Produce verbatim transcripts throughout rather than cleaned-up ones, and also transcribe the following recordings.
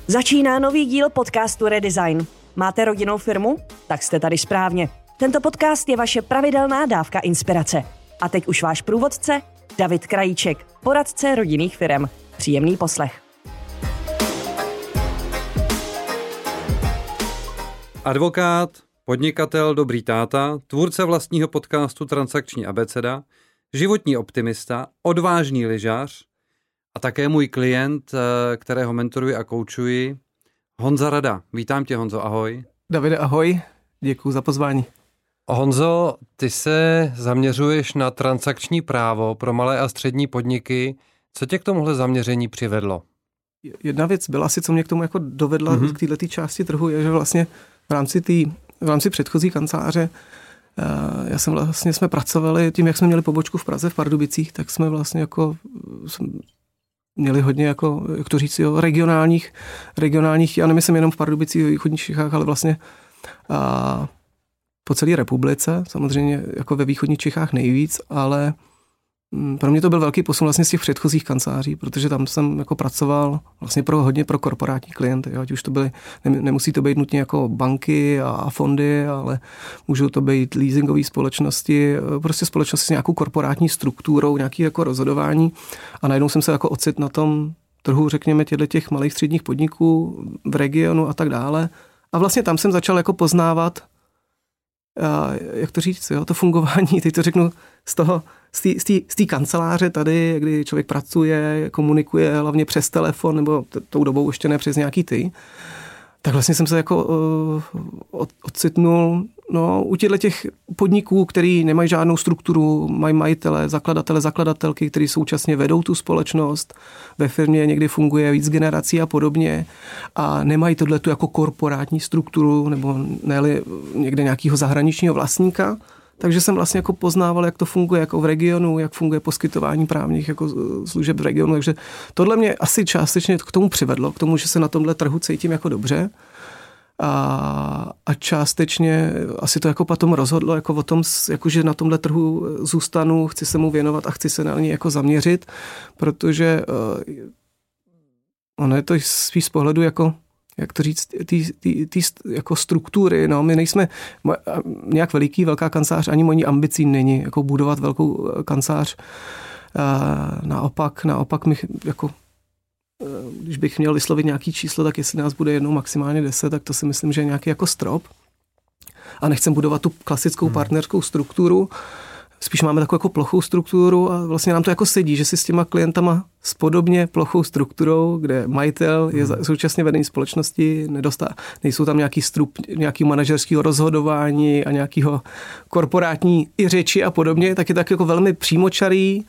Začíná nový díl podcastu Redesign. Máte rodinnou firmu? Tak jste tady správně. Tento podcast je vaše pravidelná dávka inspirace. A teď už váš průvodce, David Krajíček, poradce rodinných firem. Příjemný poslech. Advokát, podnikatel, dobrý táta, tvůrce vlastního podcastu Transakční abeceda, životní optimista, odvážný lyžař a také můj klient, kterého mentoruji a koučuji, Honza Rada. Vítám tě, Honzo, ahoj. Davide, ahoj, děkuji za pozvání. Honzo, ty se zaměřuješ na transakční právo pro malé a střední podniky. Co tě k tomuhle zaměření přivedlo? Jedna věc byla asi, co mě k tomu jako dovedla mm-hmm. k této části trhu, je, že vlastně v rámci, tý, v rámci předchozí kanceláře, já jsem vlastně, jsme pracovali tím, jak jsme měli pobočku v Praze, v Pardubicích, tak jsme vlastně jako měli hodně, jako, jak to říct, jo, regionálních, regionálních, já nemyslím jenom v Pardubicích, v východních Čechách, ale vlastně a, po celé republice, samozřejmě jako ve východních Čechách nejvíc, ale pro mě to byl velký posun vlastně z těch předchozích kanceláří, protože tam jsem jako pracoval vlastně pro hodně pro korporátní klienty, jo, ať už to byly, nemusí to být nutně jako banky a fondy, ale můžou to být leasingové společnosti, prostě společnosti s nějakou korporátní strukturou, nějaký jako rozhodování a najednou jsem se jako ocit na tom trhu, řekněme, těchto těch malých středních podniků v regionu a tak dále a vlastně tam jsem začal jako poznávat, a jak to říct, jo, to fungování, teď to řeknu z toho, z té kanceláře tady, kdy člověk pracuje, komunikuje hlavně přes telefon, nebo t- tou dobou ještě ne přes nějaký ty, tak vlastně jsem se jako uh, ocitnul no, u těchto těch podniků, který nemají žádnou strukturu, mají majitele, zakladatele, zakladatelky, který současně vedou tu společnost, ve firmě někdy funguje víc generací a podobně a nemají tohletu jako korporátní strukturu nebo ne někde nějakého zahraničního vlastníka. Takže jsem vlastně jako poznával, jak to funguje jako v regionu, jak funguje poskytování právních jako služeb v regionu. Takže tohle mě asi částečně k tomu přivedlo, k tomu, že se na tomhle trhu cítím jako dobře. A, a částečně asi to jako potom rozhodlo jako o tom, jako že na tomhle trhu zůstanu, chci se mu věnovat a chci se na něj jako zaměřit, protože uh, ono je to spíš z pohledu jako jak to říct, ty jako struktury, no, my nejsme nějak veliký, velká kancelář, ani mojí ambicí není, jako budovat velkou kancelář. Naopak, naopak my, jako, když bych měl vyslovit nějaký číslo, tak jestli nás bude jednou maximálně deset, tak to si myslím, že je nějaký jako strop. A nechcem budovat tu klasickou hmm. partnerskou strukturu, spíš máme takovou jako plochou strukturu a vlastně nám to jako sedí, že si s těma klientama s podobně plochou strukturou, kde majitel je hmm. současně vedení společnosti, nedostá, nejsou tam nějaký strup, nějaký manažerského rozhodování a nějakého korporátní i řeči a podobně, tak je tak jako velmi přímočarý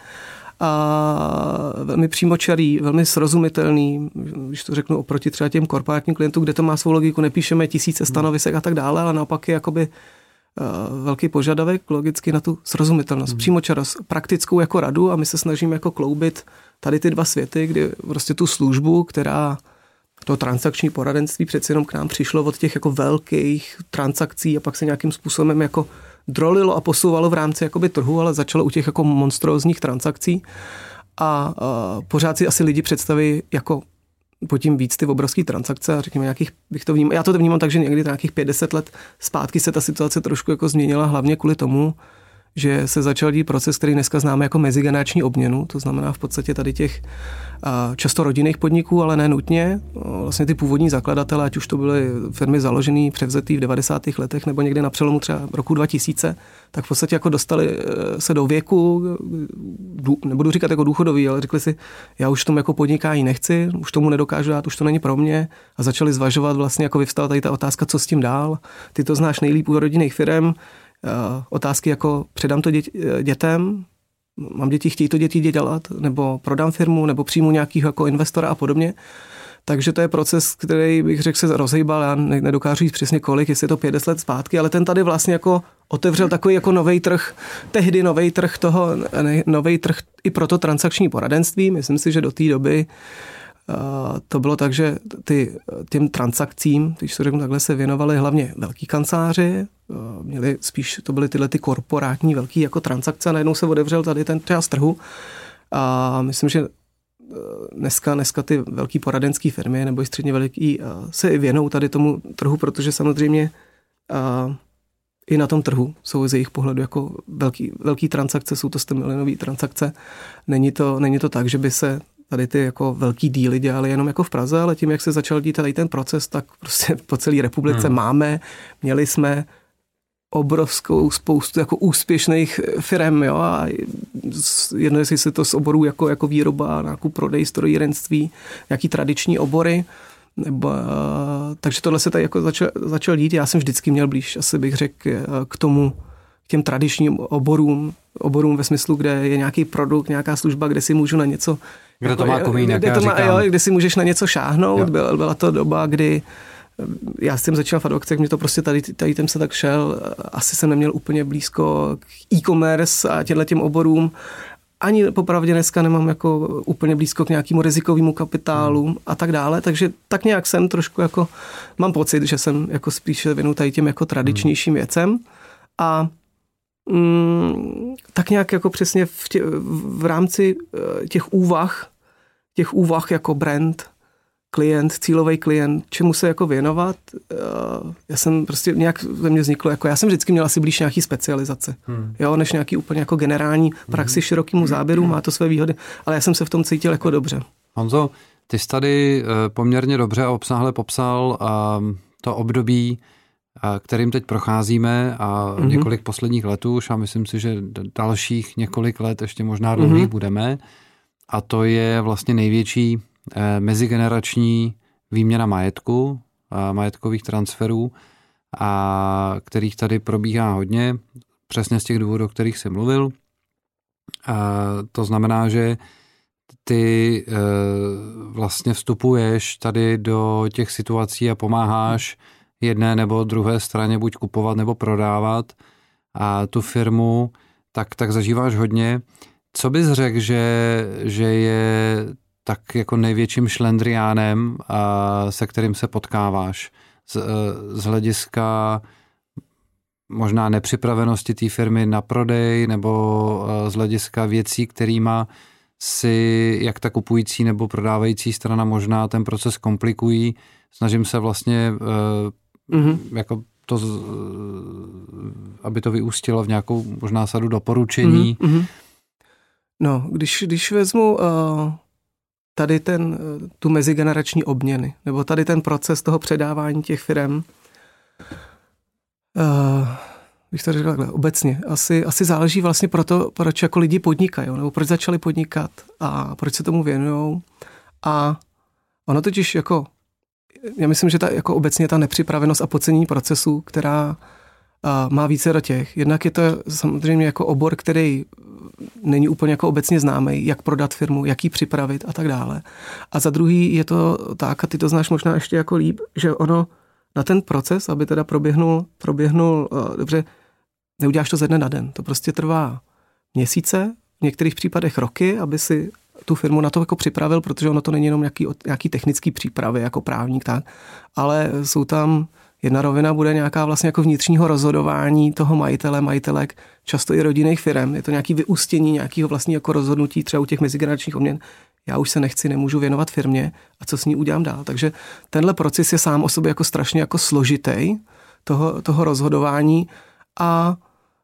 a velmi přímočarý, velmi srozumitelný, když to řeknu oproti třeba těm korporátním klientům, kde to má svou logiku, nepíšeme tisíce stanovisek a tak dále, ale naopak je jakoby velký požadavek logicky na tu srozumitelnost, hmm. přímočarost, praktickou jako radu a my se snažíme jako kloubit tady ty dva světy, kdy prostě tu službu, která to transakční poradenství přeci jenom k nám přišlo od těch jako velkých transakcí a pak se nějakým způsobem jako drolilo a posouvalo v rámci jakoby trhu, ale začalo u těch jako monstrózních transakcí a, a pořád si asi lidi představí jako po tím víc ty obrovské transakce a řekněme nějakých, bych to vnímal, já to vnímám tak, že někdy nějakých pět deset let zpátky se ta situace trošku jako změnila, hlavně kvůli tomu, že se začal dít proces, který dneska známe jako mezigenerační obměnu, to znamená v podstatě tady těch často rodinných podniků, ale ne nutně. Vlastně ty původní zakladatelé, ať už to byly firmy založené, převzetý v devadesátých letech nebo někdy na přelomu třeba roku dva tisíce, tak v podstatě jako dostali se do věku, nebudu říkat jako důchodový, ale řekli si, já už tomu jako podnikání nechci, už tomu nedokážu dát, už to není pro mě a začali zvažovat vlastně jako vyvstala tady ta otázka, co s tím dál. Ty to znáš nejlíp u rodinných firem. Otázky jako předám to dět, dětem, mám děti, chtějí to děti dělat, nebo prodám firmu, nebo přijmu nějakého jako investora a podobně. Takže to je proces, který bych řekl se rozhýbal, já nedokážu říct přesně kolik, jestli je to pět deset let zpátky, ale ten tady vlastně jako otevřel takový jako novej trh, tehdy novej trh toho, novej trh i pro to transakční poradenství. Myslím si, že do té doby to bylo tak, že ty, těm transakcím, když to řeknu takhle, se věnovali hlavně velký kanceláři, měli spíš, to byly tyhle ty korporátní velký jako transakce a najednou se otevřel tady ten část trhu a myslím, že dneska, dneska ty velký poradenský firmy nebo i středně veliký se i věnou tady tomu trhu, protože samozřejmě i na tom trhu jsou z jejich pohledu jako velký, velký transakce, jsou to sto milionové transakce. Není to, není to tak, že by se tady ty jako velký díly dělaly jenom jako v Praze, ale tím, jak se začal dít tady ten proces, tak prostě po celé republice hmm. máme, měli jsme obrovskou spoustu jako úspěšných firem, jo, a jedno, jestli se to z oborů jako, jako výroba, nákup, prodej, strojírenství, nějaký tradiční obory, nebo, takže tohle se tady jako začal, začal dít. Já jsem vždycky měl blíž, asi bych řekl, k tomu, k těm tradičním oborům, oborům ve smyslu, kde je nějaký produkt, nějaká služba, kde si můžu na něco... Kde jako, to má komínek, kde, já to má, říkám. jo, kde si můžeš na něco šáhnout. Byla, byla to doba, kdy já jsem začal v advokacích, mě to prostě tady, tady tím se tak šel. Asi jsem neměl úplně blízko k e-commerce a těmhle těm oborům. Ani popravdě dneska nemám jako úplně blízko k nějakému rizikovému kapitálu hmm. a tak dále, takže tak nějak jsem trošku jako, mám pocit, že jsem jako spíše věnu tady těm jako tradičnějším věcem a mm, tak nějak jako přesně v, tě, v rámci těch úvah, těch úvah jako brand, klient, cílový klient, čemu se jako věnovat. Já jsem prostě nějak ve mně vzniklo, jako já jsem vždycky měl asi blíž nějaký specializace, hmm. jo, než nějaký úplně jako generální praxi širokému záběru, má to své výhody, ale já jsem se v tom cítil jako dobře. Honzo, ty jsi tady poměrně dobře a obsáhle popsal to období, kterým teď procházíme a mm-hmm. několik posledních let už a myslím si, že dalších několik let ještě možná dlouhých mm-hmm. budeme a to je vlastně největší mezigenerační výměna majetku, majetkových transferů, a kterých tady probíhá hodně, přesně z těch důvodů, o kterých jsem mluvil. A to znamená, že ty vlastně vstupuješ tady do těch situací a pomáháš jedné nebo druhé straně buď kupovat nebo prodávat a tu firmu, tak, tak zažíváš hodně. Co bys řekl, že, že je tak jako největším šlendriánem, se kterým se potkáváš z, z hlediska možná nepřipravenosti té firmy na prodej nebo z hlediska věcí, kterýma si jak ta kupující nebo prodávající strana možná ten proces komplikují. Snažím se vlastně mm-hmm. jako to, aby to vyústilo v nějakou možná sadu doporučení. Mm-hmm. No, když, když vezmu uh... tady ten, tu mezigenerační obměny, nebo tady ten proces toho předávání těch firem, uh, bych to řekl takhle, obecně, asi, asi záleží vlastně pro to, proč jako lidi podnikají, nebo proč začali podnikat a proč se tomu věnujou. A ono totiž jako, já myslím, že ta, jako obecně ta nepřipravenost a podcenění procesu, která uh, má více do těch. Jednak je to samozřejmě jako obor, který není úplně jako obecně známý, jak prodat firmu, jak ji připravit a tak dále. A za druhý je to tak, a ty to znáš možná ještě jako líp, že ono na ten proces, aby teda proběhnul, proběhnul uh, dobře, neuděláš to ze dne na den. To prostě trvá měsíce, v některých případech roky, aby si tu firmu na to jako připravil, protože ono to není jenom nějaký, nějaký technický přípravy jako právník, tak, ale jsou tam jedna rovina bude nějaká vlastně jako vnitřního rozhodování toho majitele, majitelek, často i rodinných firem. Je to nějaký vyústění nějakého vlastního jako rozhodnutí třeba u těch mezigeneračních obměn. Já už se nechci, nemůžu věnovat firmě a co s ní udělám dál. Takže tenhle proces je sám o sobě jako strašně jako složitý toho, toho rozhodování a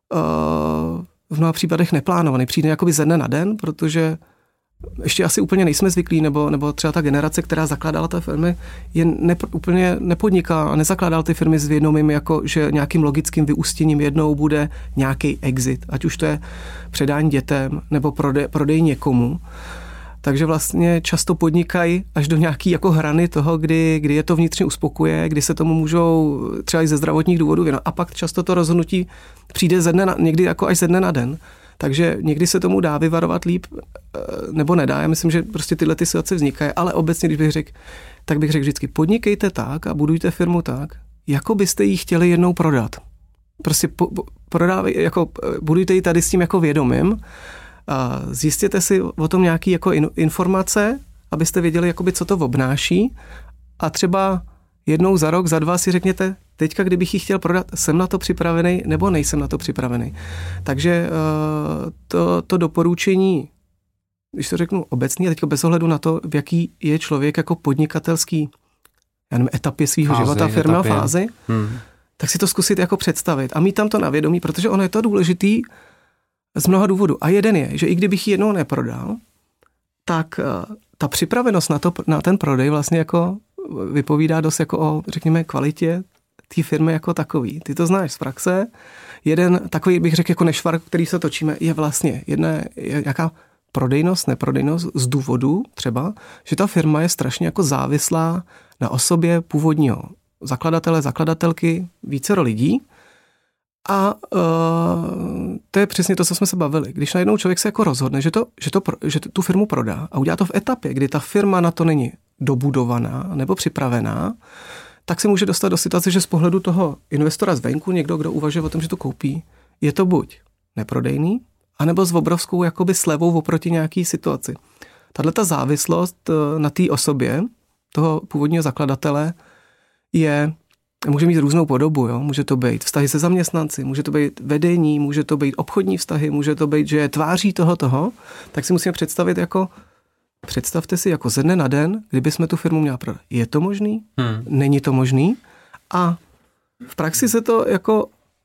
uh, v mnoha případech neplánovaný. Přijde jakoby ze dne na den, protože ještě asi úplně nejsme zvyklí, nebo, nebo třeba ta generace, která zakládala ty firmy, je nepr- úplně nepodniká a nezakládala ty firmy s vědomím, jako že nějakým logickým vyústěním jednou bude nějaký exit, ať už to je předání dětem nebo prodej, prodej někomu. Takže vlastně často podnikají až do nějaký jako hrany toho, kdy, kdy je to vnitřně uspokoje, kdy se tomu můžou třeba i ze zdravotních důvodů věnovat. A pak často to rozhodnutí přijde ze dne na, někdy jako až ze dne na den. Takže někdy se tomu dá vyvarovat líp, nebo nedá. Já myslím, že prostě tyhle ty situace vznikají, ale obecně, když bych řekl, tak bych řekl vždycky, podnikejte tak a budujte firmu tak, jako byste ji chtěli jednou prodat. Prostě po, po, prodávej, jako, budujte ji tady s tím jako vědomím, a zjistěte si o tom nějaké jako in, informace, abyste věděli, jakoby, co to obnáší a třeba jednou za rok, za dva si řekněte, teďka, kdybych ji chtěl prodat, jsem na to připravený nebo nejsem na to připravený. Takže to, to doporučení když to řeknu obecně, a teďka bez ohledu na to, v jaký je člověk jako podnikatelský, já nevím, etapě svého života, firmy a fázi, hmm. tak si to zkusit jako představit a mít tam to na vědomí, protože ono je to důležitý z mnoha důvodů. A jeden je, že i kdybych ji jednou neprodal, tak ta připravenost na, to, na ten prodej vlastně jako vypovídá dost jako o, řekněme, kvalitě té firmy jako takový. Ty to znáš z praxe. Jeden takový, bych řekl, jako nešvar, který se točíme, je vlastně jedna je nějaká prodejnost, neprodejnost z důvodu třeba, že ta firma je strašně jako závislá na osobě původního zakladatele, zakladatelky, vícero lidí. A uh, to je přesně to, co jsme se bavili. Když najednou člověk se jako rozhodne, že, to, že, to, že tu firmu prodá a udělá to v etapě, kdy ta firma na to není dobudovaná nebo připravená, tak se může dostat do situace, že z pohledu toho investora zvenku, někdo, kdo uvažuje o tom, že to koupí, je to buď neprodejný, anebo s obrovskou jakoby slevou oproti nějaký situaci. Tahle ta závislost na té osobě, toho původního zakladatele, je, může mít různou podobu. Jo? Může to být vztahy se zaměstnanci, může to být vedení, může to být obchodní vztahy, může to být, že je tváří toho toho, tak si musíme představit jako, představte si jako ze dne na den, kdyby jsme tu firmu měli prodat. Je to možný? Hmm. Není to možný? A v praxi se to jako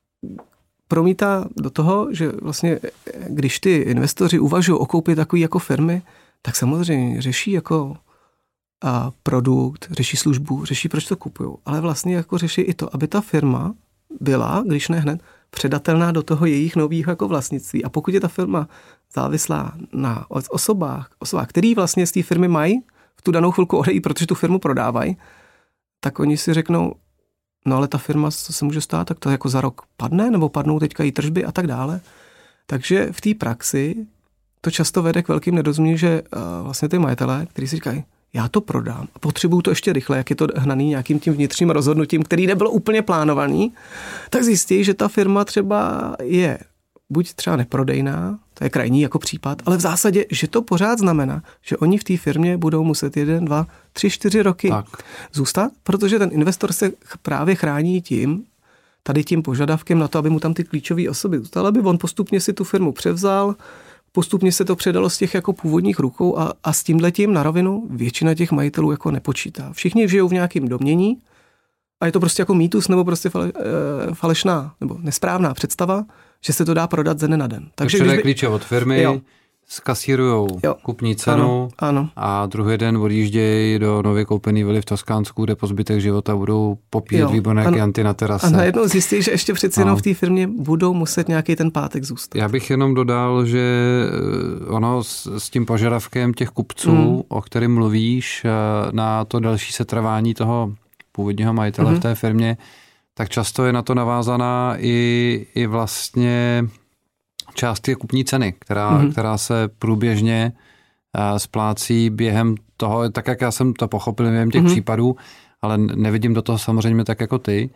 promítá do toho, že vlastně, když ty investoři uvažují o koupi takové jako firmy, tak samozřejmě řeší jako a produkt, řeší službu, řeší, proč to kupují. Ale vlastně jako řeší i to, aby ta firma byla, když ne hned, předatelná do toho jejich nového jako vlastnictví. A pokud je ta firma závislá na osobách, osobách, který vlastně z té firmy mají v tu danou chvilku odejít, protože tu firmu prodávají, tak oni si řeknou, no ale ta firma, co se může stát, tak to jako za rok padne, nebo padnou teďka i tržby a tak dále. Takže v té praxi to často vede k velkým nedorozuměním, že uh, vlastně ty majitelé, kteří si říkají, já to prodám a potřebuju to ještě rychle, jak je to hnaný nějakým tím vnitřním rozhodnutím, který nebylo úplně plánovaný, tak zjistí, že ta firma třeba je buď třeba neprodejná, to je krajní jako případ, ale v zásadě, že to pořád znamená, že oni v té firmě budou muset jeden, dva, tři, čtyři roky tak zůstat, protože ten investor se právě chrání tím, tady tím požadavkem na to, aby mu tam ty klíčové osoby zůstaly, aby on postupně si tu firmu převzal, postupně se to předalo z těch jako původních rukou a, a s tímhletím na rovinu většina těch majitelů jako nepočítá. Všichni žijou v nějakém domění a je to prostě jako mýtus nebo prostě fale, e, falešná nebo nesprávná představa, že se to dá prodat ze dne na den. Takže když by... klíče od firmy, jo. skasírujou jo. kupní cenu ano, ano. a druhý den odjíždějí do nově koupený vily v Toskánsku, kde po zbytek života budou popíjet výborné kyanty na terase. A najednou zjistí, že ještě přeci jenom v té firmě budou muset nějaký ten pátek zůstat. Já bych jenom dodal, že ono s, s tím požadavkem těch kupců, mm. o kterém mluvíš, na to další setrvání toho původního majitele mm. v té firmě, tak často je na to navázaná i, i vlastně část té kupní ceny, která, mm-hmm. která se průběžně uh, splácí během toho, tak jak já jsem to pochopil během těch mm-hmm. případů, ale nevidím do toho samozřejmě tak jako ty,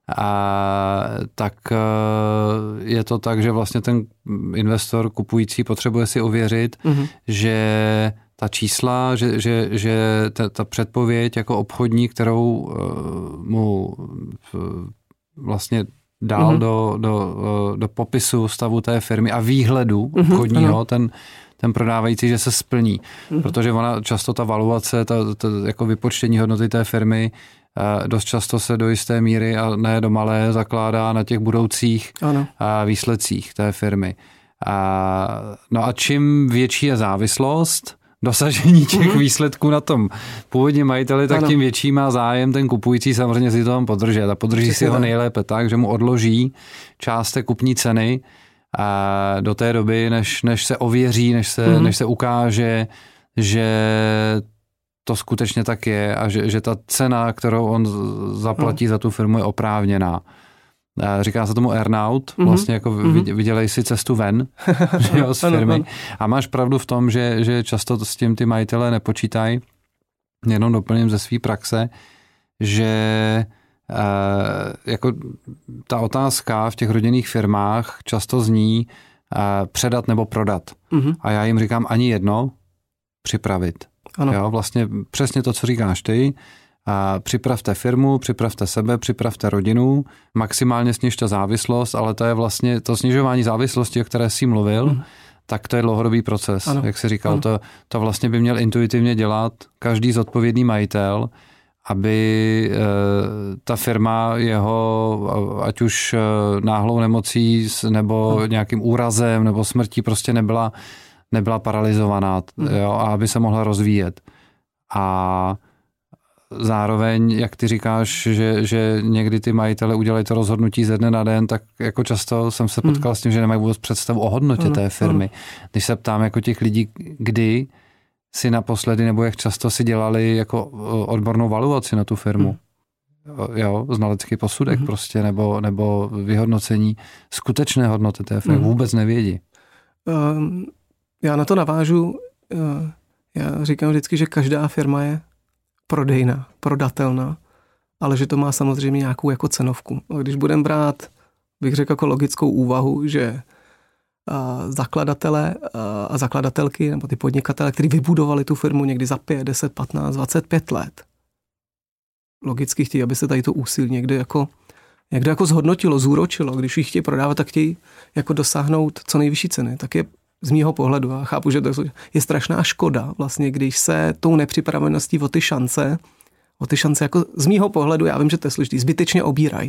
a tak uh, je to tak, že vlastně ten investor kupující potřebuje si ověřit, mm-hmm. že ta čísla, že, že, že ta, ta předpověď jako obchodní, kterou uh, mu uh, vlastně dál mm-hmm. do, do, do popisu stavu té firmy a výhledu obchodního, mm-hmm. ten, ten prodávající, že se splní. Mm-hmm. Protože ona často ta valuace, ta, ta jako vypočtení hodnoty té firmy dost často se do jisté míry a ne do malé zakládá na těch budoucích ano. výsledcích té firmy. A, no a čím větší je závislost dosažení těch mm-hmm. výsledků na tom původně majiteli, tak ano. tím větší má zájem ten kupující samozřejmě si to tam podržet a podrží Přesně si ho nejlépe tak, že mu odloží část té kupní ceny a do té doby, než, než se ověří, než se, mm-hmm. než se ukáže, že to skutečně tak je a že, že ta cena, kterou on zaplatí mm. za tu firmu, je oprávněná. Říká se tomu earnout, mm-hmm. vlastně jako mm-hmm. vydělej si cestu ven jo, z firmy. A máš pravdu v tom, že, že často s tím ty majitelé nepočítají, jenom doplním ze své praxe, že eh, jako ta otázka v těch rodinných firmách často zní eh, předat nebo prodat. Mm-hmm. A já jim říkám ani jedno, připravit. Ano. Jo, vlastně přesně to, co říkáš ty. A připravte firmu, připravte sebe, připravte rodinu, maximálně snižte závislost, ale to je vlastně to snižování závislosti, o které jsi mluvil, mm. tak to je dlouhodobý proces, ano. jak jsi říkal. To, to vlastně by měl intuitivně dělat každý zodpovědný majitel, aby e, ta firma jeho, ať už náhlou nemocí nebo ano. nějakým úrazem nebo smrtí prostě nebyla, nebyla paralizovaná, hmm. jo, a aby se mohla rozvíjet. A zároveň, jak ty říkáš, že, že někdy ty majitele udělají to rozhodnutí ze dne na den, tak jako často jsem se potkal hmm. s tím, že nemají vůbec představu o hodnotě ano, té firmy. Ano. Když se ptám jako těch lidí, kdy si naposledy nebo jak často si dělali jako odbornou valuaci na tu firmu. Hmm. Jo, znalecký posudek hmm. prostě, nebo, nebo vyhodnocení skutečné hodnoty té firmy. Hmm. Vůbec nevědí. Um, já na to navážu. Uh, já říkám vždycky, že každá firma je prodejná, prodatelná, ale že to má samozřejmě nějakou jako cenovku. A když budeme brát, bych řekl jako logickou úvahu, že a zakladatele a zakladatelky nebo ty podnikatele, kteří vybudovali tu firmu někdy za pět, deset, patnáct, dvacet pět let, logicky chtějí, aby se tady to úsilí někde jako, někde jako zhodnotilo, zúročilo. Když ji chtějí prodávat, tak chtějí jako dosáhnout co nejvyšší ceny. Tak je z mýho pohledu, a chápu, že to je strašná škoda, vlastně, když se tou nepřipraveností o ty šance, o ty šance jako z mýho pohledu, já vím, že to je složitý, zbytečně obírají.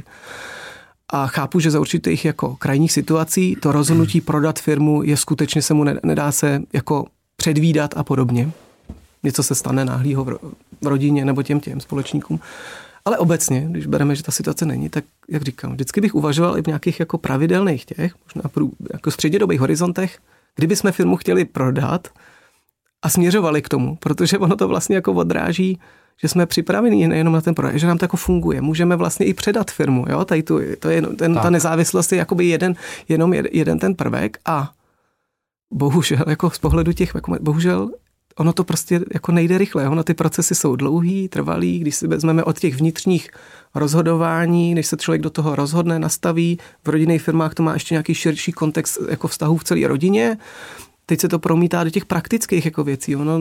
A chápu, že za určitých jako krajních situací to rozhodnutí prodat firmu je skutečně se mu nedá se jako předvídat a podobně. Něco se stane náhlýho v rodině nebo těm těm společníkům. Ale obecně, když bereme, že ta situace není, tak jak říkám, vždycky bych uvažoval i v nějakých jako pravidelných těch, možná prů, jako střednědobých horizontech, kdyby jsme firmu chtěli prodat a směřovali k tomu, protože ono to vlastně jako odráží, že jsme připraveni nejenom na ten prodej, že nám to jako funguje. Můžeme vlastně i předat firmu, jo, tady tu, to je, ten, ta nezávislost je jakoby jeden, jenom jeden ten prvek a bohužel, jako z pohledu těch, jako bohužel ono to prostě jako nejde rychle, ono ty procesy jsou dlouhý, trvalý, když si vezmeme od těch vnitřních rozhodování, když se člověk do toho rozhodne, nastaví, v rodinných firmách to má ještě nějaký širší kontext jako vztahů v celé rodině, teď se to promítá do těch praktických jako věcí, ono,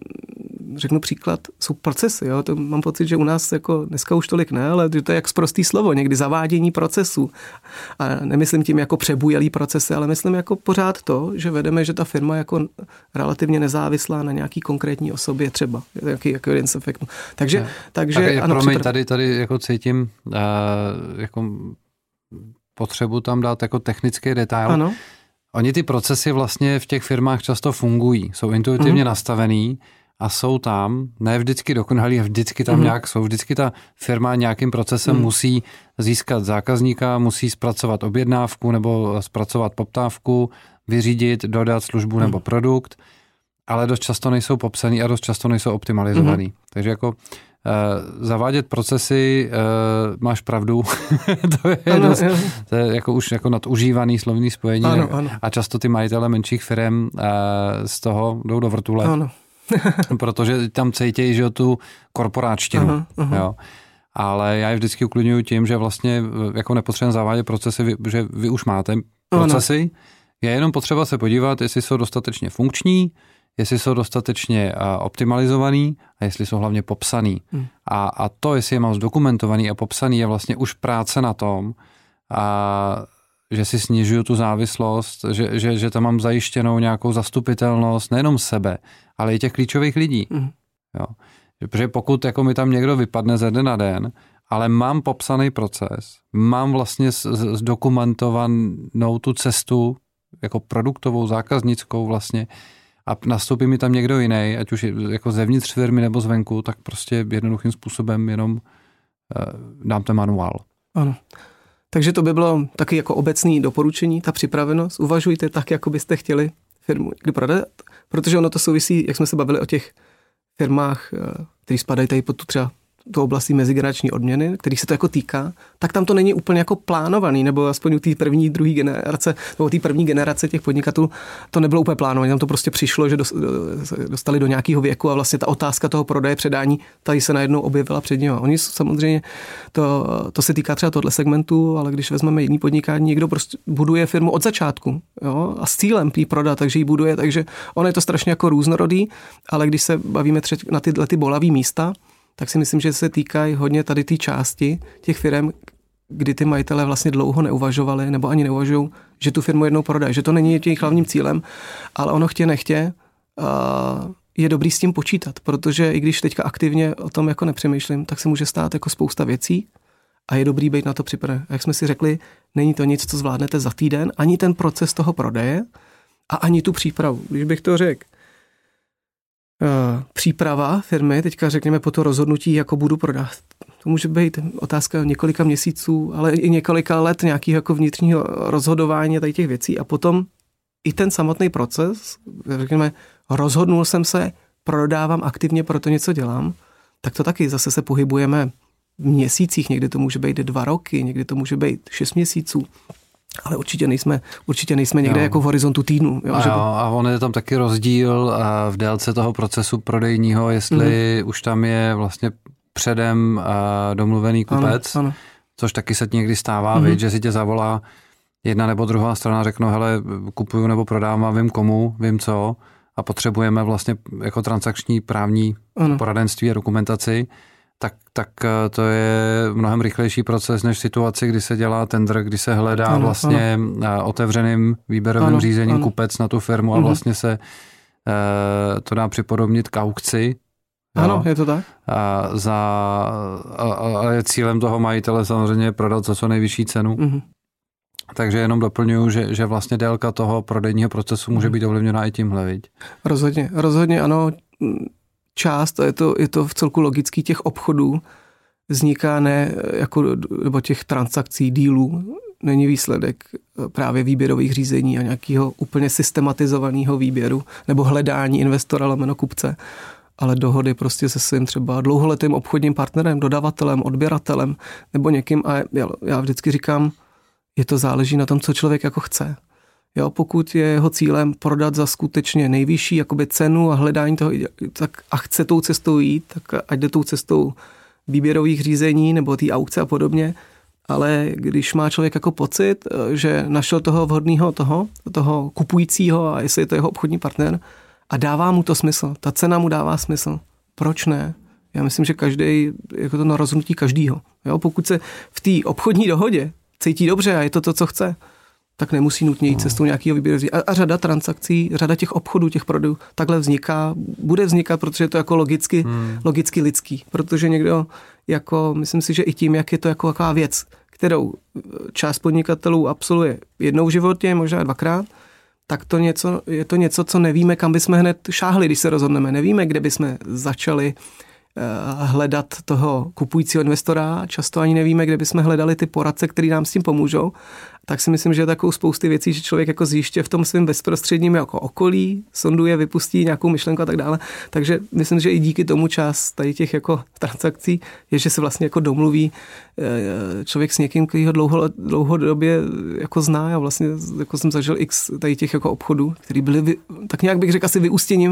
řeknu příklad, jsou procesy, jo? To mám pocit, že u nás jako dneska už tolik ne, ale to je jak sprostý slovo, někdy zavádění procesu. A nemyslím tím jako přebujelý procesy, ale myslím jako pořád to, že vedeme, že ta firma jako relativně nezávislá na nějaký konkrétní osobě třeba, nějaký jako jeden z efektů. Takže, takže tak, ano, promiň, tady, tady jako cítím uh, jako potřebu tam dát jako technický detail. Ano. Oni ty procesy vlastně v těch firmách často fungují, jsou intuitivně mm. nastavený a jsou tam, ne vždycky dokonalí, vždycky tam mm. nějak jsou, vždycky ta firma nějakým procesem mm. musí získat zákazníka, musí zpracovat objednávku nebo zpracovat poptávku, vyřídit, dodat službu mm. nebo produkt, ale dost často nejsou popsaný a dost často nejsou optimalizovaný. Mm. Takže jako Uh, zavádět procesy, uh, máš pravdu, to, je ano, dost, to je jako už jako nadužívaný slovní spojení ano, ano. a často ty majitele menších firem uh, z toho jdou do vrtule, ano. protože tam cítějí, že tu korporáčtinu. Aha, aha. Jo. Ale já je vždycky uklidňuji tím, že vlastně jako nepotřebujeme zavádět procesy, vy, že vy už máte procesy, ano. je jenom potřeba se podívat, jestli jsou dostatečně funkční, jestli jsou dostatečně optimalizovaný a jestli jsou hlavně popsaný. Hmm. A, a to, jestli je mám zdokumentovaný a popsaný, je vlastně už práce na tom, a, že si snižuju tu závislost, že, že, že tam mám zajištěnou nějakou zastupitelnost nejenom sebe, ale i těch klíčových lidí. Hmm. Jo. Protože pokud jako mi tam někdo vypadne ze dne na den, ale mám popsaný proces, mám vlastně zdokumentovanou tu cestu jako produktovou, zákaznickou vlastně, a nastoupí mi tam někdo jiný, ať už jako zevnitř firmy nebo zvenku, tak prostě jednoduchým způsobem jenom uh, dám ten manuál. Ano. Takže to by bylo taky jako obecný doporučení, ta připravenost. Uvažujte tak, jako byste chtěli firmu kdy prodat, protože ono to souvisí, jak jsme se bavili o těch firmách, které spadají tady pod tu třeba tu oblastí mezigenerační odměny, kterých se to jako týká, tak tam to není úplně jako plánovaný, nebo aspoň u té první, druhé generace, nebo té první generace těch podnikatelů, to nebylo úplně plánované, tam to prostě přišlo, že dostali do nějakého věku a vlastně ta otázka toho prodeje, předání, tady se najednou objevila před nimi. Oni samozřejmě, to, to se týká třeba tohle segmentu, ale když vezmeme jiný podnikání, někdo prostě buduje firmu od začátku, jo, a s cílem jí prodat, takže ji buduje, takže ono je to strašně jako různorodý, ale když se bavíme třeba na tyhle ty bolavý místa, tak si myslím, že se týkají hodně tady té části těch firm, kdy ty majitelé vlastně dlouho neuvažovali, nebo ani neuvažují, že tu firmu jednou prodají, že to není jejich hlavním cílem, ale ono chtě nechtě uh, je dobrý s tím počítat, protože i když teďka aktivně o tom jako nepřemýšlím, tak se může stát jako spousta věcí a je dobrý být na to připraven. Jak jsme si řekli, není to nic, co zvládnete za týden, ani ten proces toho prodeje a ani tu přípravu. Když bych to řekl, uh, příprava firmy, teďka řekněme po to rozhodnutí, jako budu prodat. To může být otázka několika měsíců, ale i několika let nějakého jako vnitřního rozhodování tady těch věcí a potom i ten samotný proces, řekněme, rozhodnul jsem se, prodávám aktivně, proto něco dělám, tak to taky zase se pohybujeme v měsících, někdy to může být dva roky, někdy to může být šest měsíců, ale určitě nejsme, určitě nejsme někde jo. jako v horizontu týdnu. Jo, a, že... jo, a on je tam taky rozdíl v délce toho procesu prodejního, jestli mm. už tam je vlastně předem domluvený kupec, ano, ano. což taky se někdy stává, mm. víc, že si tě zavolá jedna nebo druhá strana, řeknou, hele, kupuju nebo prodávám, vím komu, vím co a potřebujeme vlastně jako transakční právní ano. poradenství a dokumentaci, tak, tak to je mnohem rychlejší proces než v situaci, kdy se dělá tender, kdy se hledá ano, vlastně ano. otevřeným výběrovým ano, řízením ano. kupec na tu firmu a vlastně se eh, to dá připodobnit k aukci. Ano, je to tak. A, za, a, a je cílem toho majitele samozřejmě prodat za co nejvyšší cenu. Mm-hmm. Takže jenom doplňuju, že, že vlastně délka toho prodejního procesu může být ovlivněna i tímhle, viď? Rozhodně, rozhodně ano. Část, je to, je to v celku logický, těch obchodů vzniká ne jako, nebo těch transakcí, dílů, není výsledek právě výběrových řízení a nějakého úplně systematizovaného výběru nebo hledání investora lomeno kupce, ale dohody prostě se svým třeba dlouholetým obchodním partnerem, dodavatelem, odběratelem nebo někým a já, já vždycky říkám, je to záleží na tom, co člověk jako chce. Jo, pokud je jeho cílem prodat za skutečně nejvyšší jakoby cenu a hledání toho, tak a chce tou cestou jít, tak ať jde tou cestou výběrových řízení nebo té aukce a podobně, ale když má člověk jako pocit, že našel toho vhodného toho, toho kupujícího a jestli je to jeho obchodní partner a dává mu to smysl, ta cena mu dává smysl, proč ne? Já myslím, že každý, jako to na rozhodnutí každýho. Jo, pokud se v té obchodní dohodě cítí dobře a je to to, co chce, tak nemusí nutně jít cestou nějakého výběru. A, a řada transakcí, řada těch obchodů, těch prodejů takhle vzniká, bude vznikat, protože je to jako logicky, hmm. logicky lidský. Protože někdo, jako, myslím si, že i tím, jak je to jako taková věc, kterou část podnikatelů absolvuje jednou v životě, možná dvakrát, tak to něco, je to něco, co nevíme, kam bychom hned šáhli, když se rozhodneme. Nevíme, kde bychom začali hledat toho kupujícího investora, často ani nevíme, kde bychom hledali ty poradce, který nám s tím pomůžou, tak si myslím, že je takovou spousty věcí, že člověk jako zjišťuje v tom svém bezprostředním jako okolí, sonduje, vypustí nějakou myšlenku a tak dále. Takže myslím, že i díky tomu část tady těch jako transakcí je, že se vlastně jako domluví člověk s někým, který ho dlouho, dlouhodobě jako zná. Já vlastně jako jsem zažil x tady těch jako obchodů, který byly, tak nějak bych řekl asi vyústěním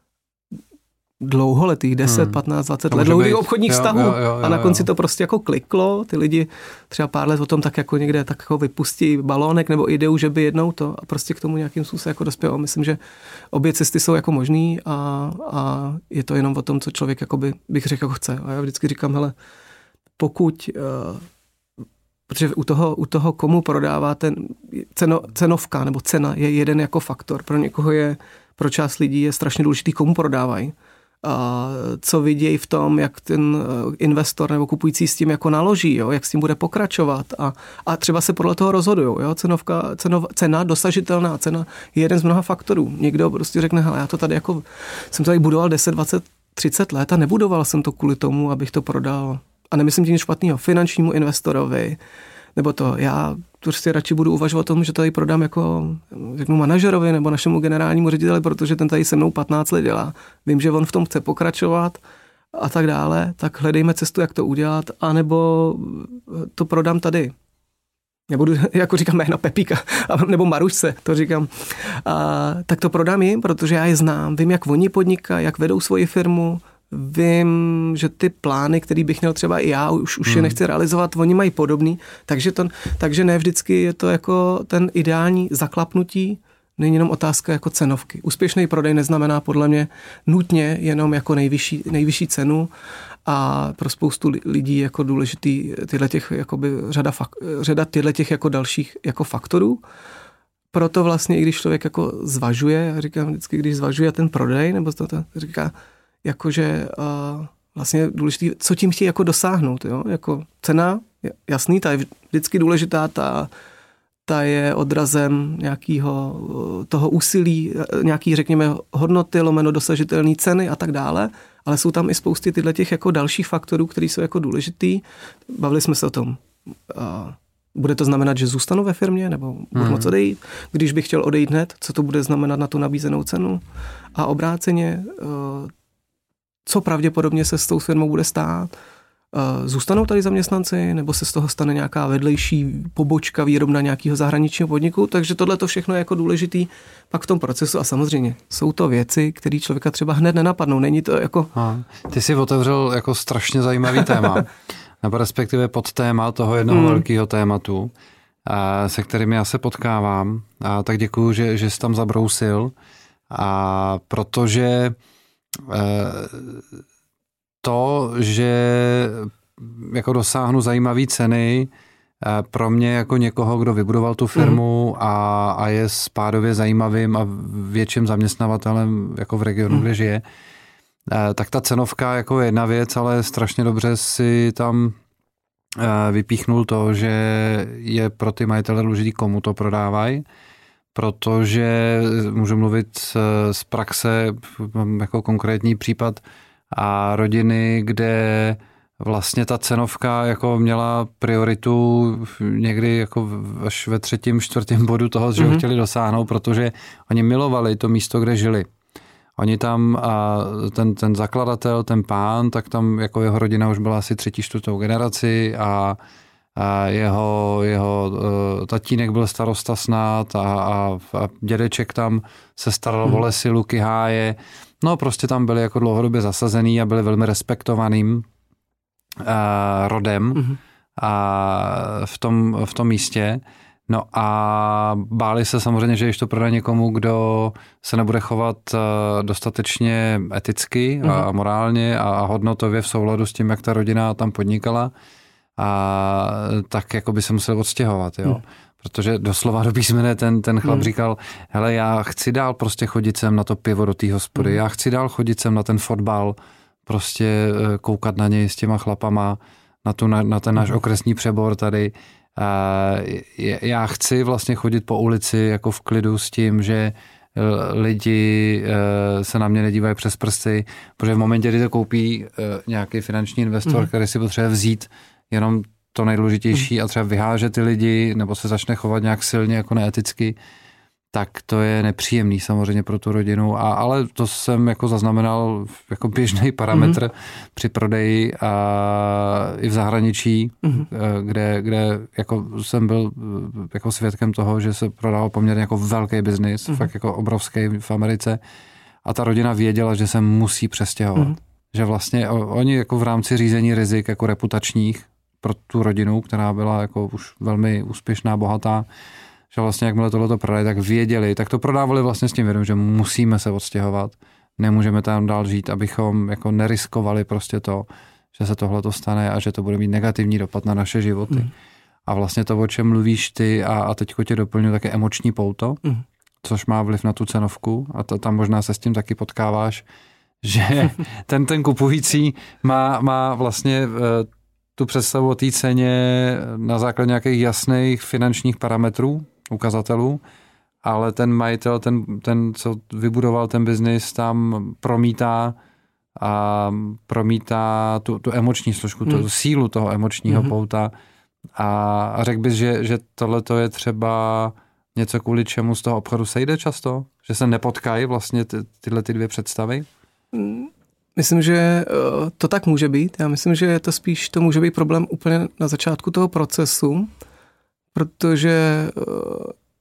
dlouholetých, deset, hmm. patnáct, dvacet let, dlouhých obchodních jo, vztahů jo, jo, jo, a na konci to prostě jako kliklo, ty lidi třeba pár let o tom tak jako někde tak jako vypustí balónek nebo ideu, že by jednou to a prostě k tomu nějakým způsobem jako dospěl. Myslím, že obě cesty jsou jako možný a, a je to jenom o tom, co člověk jakoby, bych řekl, jako chce. A já vždycky říkám, hele, pokud, uh, protože u toho, u toho, komu prodává ten ceno, cenovka nebo cena je jeden jako faktor. Pro někoho je, pro část lidí je strašně důležitý, komu prodávají. A co vidějí v tom, jak ten investor nebo kupující s tím jako naloží, jo? Jak s tím bude pokračovat a, a třeba se podle toho rozhodují. Jo? Cenovka, cenov, cena, dosažitelná cena je jeden z mnoha faktorů. Někdo prostě řekne, hele, já to tady jako, jsem to tady budoval deset, dvacet, třicet let a nebudoval jsem to kvůli tomu, abych to prodal. A nemyslím tím nic špatného, finančnímu investorovi, nebo to, já prostě radši budu uvažovat o tom, že tady prodám jako řeknu manažerovi nebo našemu generálnímu řediteli, protože ten tady se mnou patnáct let dělá. Vím, že on v tom chce pokračovat a tak dále, tak hledejme cestu, jak to udělat, anebo to prodám tady. Nebudu, jako říkám jméno Pepíka, nebo Marušce, to říkám. A, tak to prodám jim, protože já je znám, vím, jak oni podnikají, jak vedou svoji firmu, vím, že ty plány, který bych měl třeba i já, už, už je nechci realizovat, oni mají podobný, takže, to, takže ne vždycky je to jako ten ideální zaklapnutí není jenom otázka jako cenovky. Úspěšný prodej neznamená podle mě nutně jenom jako nejvyšší, nejvyšší cenu a pro spoustu lidí jako důležitý tyhle těch, jakoby řada, fak- řada tyhle těch jako dalších jako faktorů. Proto vlastně, i když člověk jako zvažuje, já říkám vždycky, když zvažuje ten prodej, nebo to, to říká, jakože uh, vlastně důležitý, co tím chtějí jako dosáhnout, jo? Jako cena, jasný, ta je vždycky důležitá, ta, ta je odrazem nějakého toho úsilí, nějaký, řekněme, hodnoty, lomeno dosažitelné ceny a tak dále, ale jsou tam i spousty tyhle těch jako dalších faktorů, které jsou jako důležitý. Bavili jsme se o tom. Uh, Bude to znamenat, že zůstanu ve firmě, nebo budu hmm. moc odejít? Když bych chtěl odejít hned, co to bude znamenat na tu nabízenou cenu? A obráceně, co pravděpodobně se s tou firmou bude stát? Zůstanou tady zaměstnanci, nebo se z toho stane nějaká vedlejší pobočka výrobna nějakého zahraničního podniku? Takže tohle to všechno je jako důležitý pak v tom procesu a samozřejmě jsou to věci, které člověka třeba hned nenapadnou. Není to jako... A, ty jsi otevřel jako strašně zajímavý téma. Nebo respektive pod téma toho jednoho hmm. velkého tématu, a se kterými já se potkávám. A tak děkuju, že, že jsi tam zabrousil. A protože to, že jako dosáhnu zajímavé ceny pro mě jako někoho, kdo vybudoval tu firmu hmm. a, a je spádově zajímavým a větším zaměstnavatelem jako v regionu, hmm. kde žije, tak ta cenovka jako jedna věc, ale strašně dobře si tam vypíchnul to, že je pro ty majitele důležitý, komu to prodávají, protože můžu mluvit z praxe, mám jako konkrétní případ a rodiny, kde vlastně ta cenovka jako měla prioritu někdy jako až ve třetím, čtvrtém bodu toho, že ho mm-hmm. chtěli dosáhnout, protože oni milovali to místo, kde žili. Oni tam, a ten, ten zakladatel, ten pán, tak tam jako jeho rodina už byla asi třetí, čtvrtou generaci a, a jeho, jeho uh, tatínek byl starosta snad a, a, a dědeček tam se staral hmm. o lesy, luky, háje. No prostě tam byli jako dlouhodobě zasazený a byli velmi respektovaným uh, rodem hmm. a v tom, v tom místě. No a báli se samozřejmě, že když to prodá někomu, kdo se nebude chovat dostatečně eticky a mm. morálně a hodnotově v souladu s tím, jak ta rodina tam podnikala, a tak jako by se musel odstěhovat, jo. Mm. Protože doslova do písmene ten, ten chlap mm. říkal, hele, já chci dál prostě chodit sem na to pivo do té hospody, mm. já chci dál chodit sem na ten fotbal, prostě koukat na něj s těma chlapama, na, tu, na, na ten náš mm. okresní přebor tady. Já chci vlastně chodit po ulici jako v klidu s tím, že lidi se na mě nedívají přes prsty, protože v momentě, kdy to koupí nějaký finanční investor, mm. který si potřebuje vzít jenom to nejdůležitější mm. a třeba vyháže ty lidi, nebo se začne chovat nějak silně jako neeticky, tak to je nepříjemný samozřejmě pro tu rodinu. A, ale to jsem jako zaznamenal jako běžný parametr mm. při prodeji a i v zahraničí, mm. kde, kde jako jsem byl jako svědkem toho, že se prodával poměrně jako velký biznis, mm. fakt jako obrovský v Americe. A ta rodina věděla, že se musí přestěhovat. Mm. Že vlastně oni jako v rámci řízení rizik jako reputačních pro tu rodinu, která byla jako už velmi úspěšná, bohatá, že vlastně jakmile tohleto prodají, tak věděli, tak to prodávali vlastně s tím vědomím, že musíme se odstěhovat, nemůžeme tam dál žít, abychom jako neriskovali prostě to, že se tohleto stane a že to bude mít negativní dopad na naše životy. Mm. A vlastně to, o čem mluvíš ty a, a teďko tě doplňuji, také emoční pouto, mm. což má vliv na tu cenovku a to, tam možná se s tím taky potkáváš, že ten, ten kupující má, má vlastně tu představu o té ceně na základě nějakých jasných finančních parametrů, ukazatelů, ale ten majitel, ten, ten co vybudoval ten biznis, tam promítá a promítá tu, tu emoční složku, tu, tu sílu toho emočního mm. pouta a, a řekl bys, že, že tohleto je třeba něco, kvůli čemu z toho obchodu sejde často? Že se nepotkají vlastně ty, tyhle ty dvě představy? Myslím, že to tak může být. Já myslím, že to spíš to může být problém úplně na začátku toho procesu, protože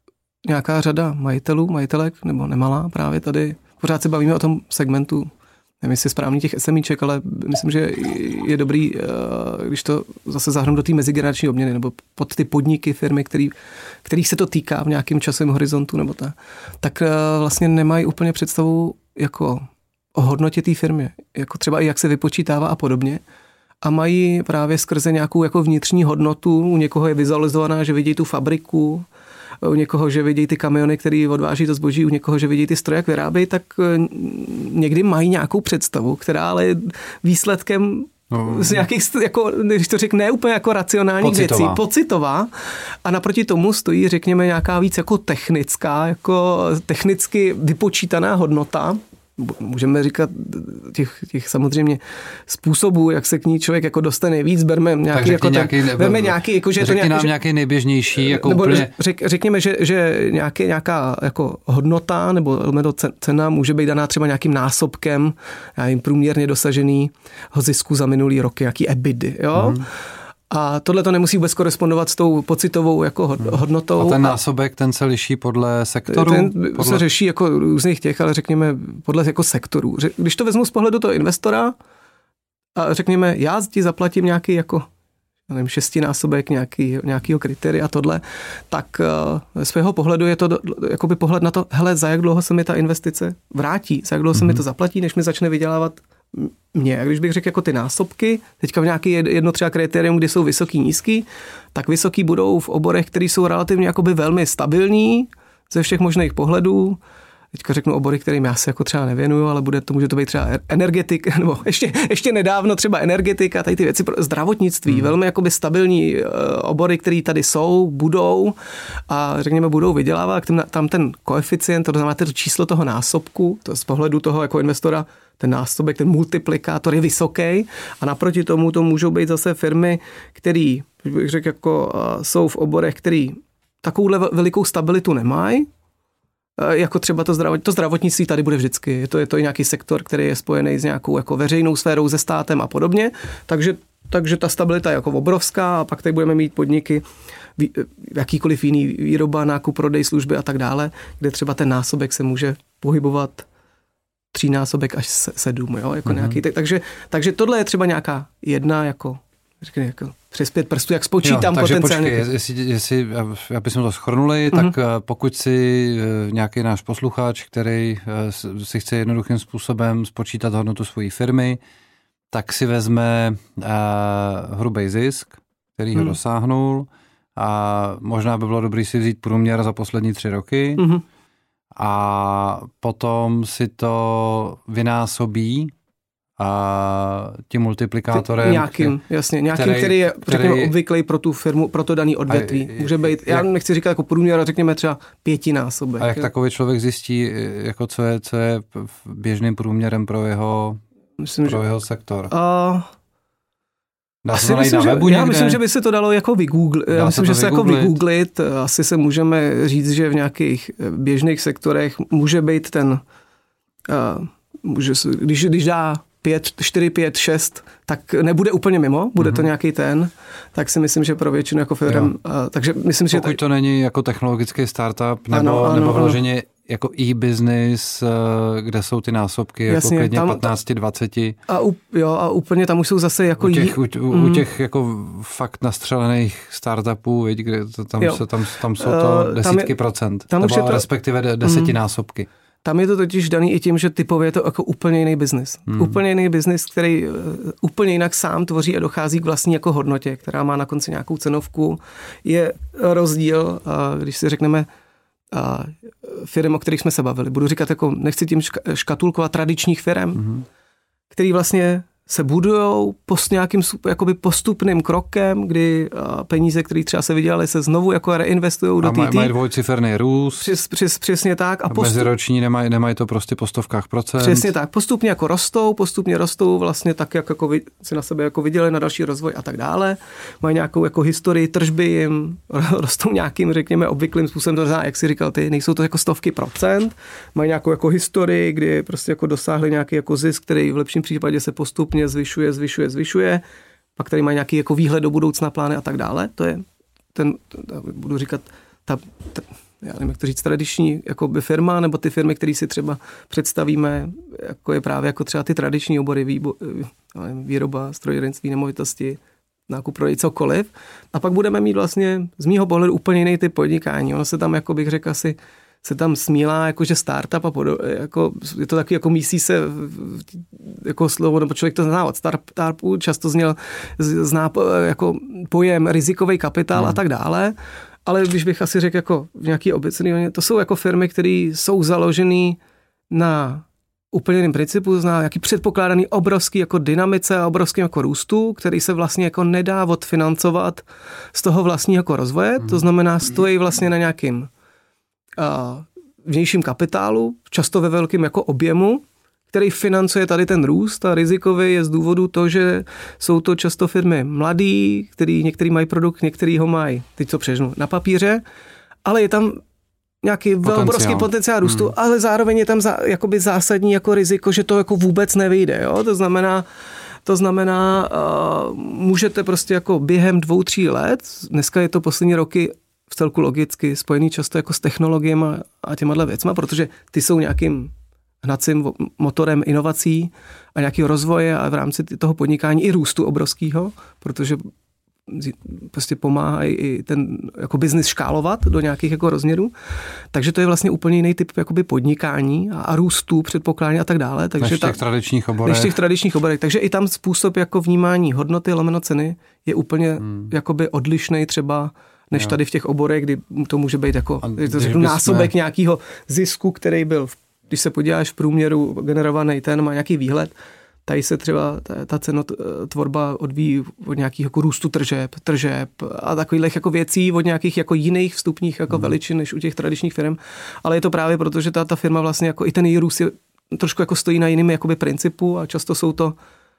nějaká řada majitelů, majitelek, nebo nemalá právě tady, pořád se bavíme o tom segmentu nevím, jestli správný těch SMíček, ale myslím, že je dobrý, když to zase zahrnu do té mezigenerační obměny, nebo pod ty podniky, firmy, který, kterých se to týká v nějakém časovém horizontu, nebo ta, tak vlastně nemají úplně představu jako o hodnotě té firmy, jako třeba i jak se vypočítává a podobně. A mají právě skrze nějakou jako vnitřní hodnotu, u někoho je vizualizovaná, že vidí tu fabriku, u někoho, že vidí ty kamiony, který odváží to zboží, u někoho, že vidí ty stroje, jak vyrábějí, tak někdy mají nějakou představu, která ale je výsledkem no. z nějakých, jako, když to řekne, ne úplně jako racionálních pocitová. věcí, pocitová. A naproti tomu stojí, řekněme, nějaká víc jako technická, jako technicky vypočítaná hodnota. Můžeme říkat těch, těch samozřejmě způsobů, jak se k ní člověk jako dostane víc, berme nějaký, jako nějaký, ten, berme nějaký, jako, že řekni to nějak, nám nějaký nejběžnější, jako nebo úplně... řek, řekněme, že, že nějaký, nějaká jako hodnota nebo cena může být daná třeba nějakým násobkem, já nevím, průměrně dosažený zisku za minulý roky, jaký ebidy, jo? Hmm. A tohle to nemusí vůbec korespondovat s tou pocitovou jako hodnotou. A ten násobek, ten se liší podle sektoru? Ten podle... se řeší jako různých těch, ale řekněme podle jako sektorů. Když to vezmu z pohledu toho investora a řekněme, já ti zaplatím nějaký jako nevím, šestinásobek nějaký, nějakýho kritéria a tohle, tak ze svého pohledu je to do, jakoby pohled na to, hele, za jak dlouho se mi ta investice vrátí, za jak dlouho mm-hmm. se mi to zaplatí, než mi začne vydělávat mě. A když bych řekl jako ty násobky, teďka v nějaký jedno třeba kritérium, kdy jsou vysoký, nízký, tak vysoký budou v oborech, které jsou relativně jakoby velmi stabilní ze všech možných pohledů. Teďka řeknu obory, kterým já se jako třeba nevěnuju, ale bude to, může to být třeba energetik, nebo ještě, ještě nedávno třeba energetika, tady ty věci pro zdravotnictví, hmm. velmi jakoby stabilní obory, které tady jsou, budou a řekněme budou vydělávat, tam ten koeficient, to znamená to číslo toho násobku, to z pohledu toho jako investora, ten násobek, ten multiplikátor je vysoký a naproti tomu to můžou být zase firmy, které, bych řekl, jako jsou v oborech, které takovouhle velikou stabilitu nemají, jako třeba to, zdravot, to zdravotnictví tady bude vždycky. Je to, je to i nějaký sektor, který je spojený s nějakou jako veřejnou sférou, se státem a podobně. Takže, takže ta stabilita je jako obrovská a pak tady budeme mít podniky, jakýkoliv jiný výroba, nákup, prodej, služby a tak dále, kde třeba ten násobek se může pohybovat třínásobek až sedm. Jo? Jako mm-hmm. nějaký, takže, takže tohle je třeba nějaká jedna jako řekne, jako přes pět prstů, jak spočítám jo, potenciálně. Takže počkej, jestli, jestli aby jsme to shrnuli, mm-hmm. tak pokud si nějaký náš posluchač, který si chce jednoduchým způsobem spočítat hodnotu své firmy, tak si vezme uh, hrubý zisk, který mm. ho dosáhnul a možná by bylo dobré si vzít průměr za poslední tři roky mm-hmm. a potom si to vynásobí a tím multiplikátorem. Nějakým, jasně, nějakým, který, který je řekněme, obvyklý pro tu firmu, pro to daný odvětví. Může být, já jak, nechci říkat jako průměr, ale řekněme třeba pětinásobek. A jak takový člověk zjistí, jako co je, co je běžným průměrem pro jeho, myslím, pro že, jeho sektor? Uh, Dá se to najít na webu někde? Já myslím, že by se to dalo jako vygooglit. Já myslím, že se jako vygooglit. Asi se můžeme říct, že v nějakých běžných sektorech může být ten, uh, může, když, když dá pět, čtyři, pět, šest, tak nebude úplně mimo, bude mm-hmm. to nějaký ten, tak si myslím, že pro většinu jako firm, uh, takže myslím, že... Pokud to není jako technologický startup, nebo, ano, ano, nebo vyloženě ano. jako e-business, kde jsou ty násobky, jasně, jako klidně tam, patnáct dvacet. A, u, jo, a úplně tam už jsou zase jako... U těch, u, u, mm. u těch jako fakt nastřelených startupů, viď, kde to, tam, se, tam, tam jsou to uh, desítky je, procent, tam nebo to, respektive desetinásobky. Mm. Tam je to totiž daný i tím, že typově je to jako úplně jiný biznis. Hmm. Úplně jiný biznis, který úplně jinak sám tvoří a dochází k vlastní jako hodnotě, která má na konci nějakou cenovku. Je rozdíl, když si řekneme firm, o kterých jsme se bavili. Budu říkat, jako nechci tím škatulkovat tradičních firm, hmm. který vlastně se budujou post nějakým jakoby postupným krokem, kdy peníze, které třeba se vydělaly, se znovu jako reinvestují do té. A mají dvojciferný růst. Přes, přes, přesně tak. A, a postup... meziroční nemají, nemají to prostě po stovkách procent. Přesně tak. Postupně jako rostou, postupně rostou vlastně tak, jak jako si na sebe jako viděli na další rozvoj a tak dále. Mají nějakou jako historii tržby, jim rostou nějakým, řekněme, obvyklým způsobem. To znamená, jak si říkal ty, nejsou to jako stovky procent. Mají nějakou jako historii, kdy prostě jako dosáhli nějaký jako zisk, který v lepším případě se postupně zvyšuje, zvyšuje, zvyšuje, pak tady mají nějaký jako výhled do budoucna, plány a tak dále. To je ten, budu říkat, ta, ta já nevím, jak to říct, tradiční jakoby firma, nebo ty firmy, které si třeba představíme, jako je právě jako třeba ty tradiční obory, výbo, výroba, strojírenství, nemovitosti, nákup, prodej, cokoliv. A pak budeme mít vlastně z mýho pohledu úplně jiný typ podnikání. Ono se tam, jako bych řekl, asi se tam smílá jakože startup a podobně, jako, je to taky jako mísí se jako slovo, nebo člověk to zná od startupu, často zněl, zná jako pojem rizikový kapitál hmm. a tak dále, ale když bych asi řekl jako nějaký obecný, to jsou jako firmy, které jsou založené na úplně jiným principu, zná nějaký předpokládaný obrovský jako dynamice a obrovským jako růstu, který se vlastně jako nedá odfinancovat z toho vlastního jako rozvoje, to znamená stojí vlastně na nějakým a vnějším kapitálu, často ve velkém jako objemu, který financuje tady ten růst a rizikový je z důvodu toho, že jsou to často firmy mladý, který některý mají produkt, některý ho mají, teď co přežnu, na papíře, ale je tam nějaký potenciál. obrovský potenciál růstu, hmm. ale zároveň je tam za, jakoby zásadní jako riziko, že to jako vůbec nevyjde, jo? To znamená, to znamená, uh, můžete prostě jako během dvou, tří let, dneska je to poslední roky v celku logicky spojený často jako s technologiemi a těmahle věcma, protože ty jsou nějakým hnacím motorem inovací a nějakého rozvoje a v rámci toho podnikání i růstu obrovského, protože prostě pomáhá i ten jako biznis škálovat do nějakých jako rozměrů. Takže to je vlastně úplně jiný typ jakoby podnikání a, a růstu, předpokládání a tak dále. Takže než v těch ta, tradičních oborech. Než v těch tradičních oborech. Takže i tam způsob jako vnímání hodnoty lomeno ceny je úplně hmm. jakoby odlišnej třeba než jo. tady v těch oborech, kdy to může být jako to řeknu, násobek jsme... nějakého zisku, který byl, když se podíváš v průměru generovaný, ten má nějaký výhled. Tady se třeba ta, ta cenotvorba odvíjí od nějakých jako růstu tržeb, tržeb a takových jako věcí, od nějakých jako jiných vstupních jako hmm. veličin než u těch tradičních firm. Ale je to právě proto, že ta, ta firma vlastně jako i ten její růst je, trošku jako stojí na jiném jakoby principu a často jsou to uh,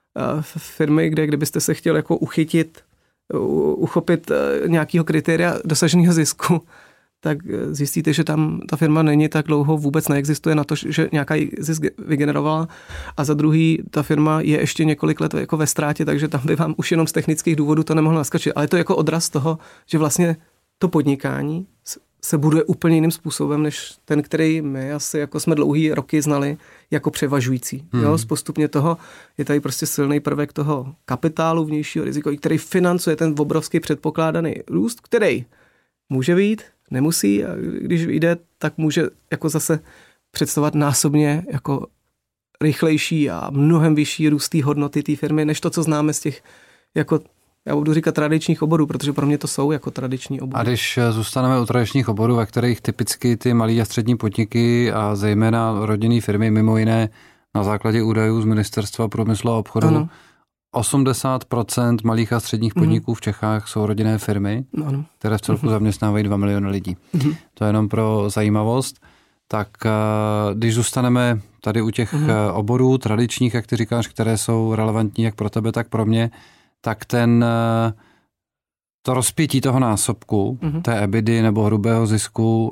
firmy, kde kdybyste se chtěl jako uchytit, uh, uchopit uh, nějakého kritéria dosaženého zisku, tak zjistíte, že tam ta firma není tak dlouho, vůbec neexistuje na to, že nějaká zisk vygenerovala a za druhý ta firma je ještě několik let jako ve ztrátě, takže tam by vám už jenom z technických důvodů to nemohlo naskočit. Ale to je jako odraz toho, že vlastně to podnikání se buduje úplně jiným způsobem, než ten, který my asi jako jsme dlouhý roky znali jako převažující. Hmm. Jo, z postupně toho je tady prostě silný prvek toho kapitálu vnějšího riziko, který financuje ten obrovský předpokládaný růst, který může být, nemusí a když jde, tak může jako zase představovat násobně jako rychlejší a mnohem vyšší růst té hodnoty té firmy, než to, co známe z těch jako já budu říkat tradičních oborů, protože pro mě to jsou jako tradiční obory. A když zůstaneme u tradičních oborů, ve kterých typicky ty malé a střední podniky a zejména rodinné firmy, mimo jiné na základě údajů z Ministerstva průmyslu a obchodu, ano. osmdesát procent malých a středních podniků v Čechách jsou rodinné firmy, ano. které v celku zaměstnávají dva miliony lidí. Mhm. To je jenom pro zajímavost. Tak když zůstaneme tady u těch mhm. oborů tradičních, jak ty říkáš, které jsou relevantní jak pro tebe, tak pro mě, tak ten, to rozpětí toho násobku, mm-hmm. té ebidy nebo hrubého zisku,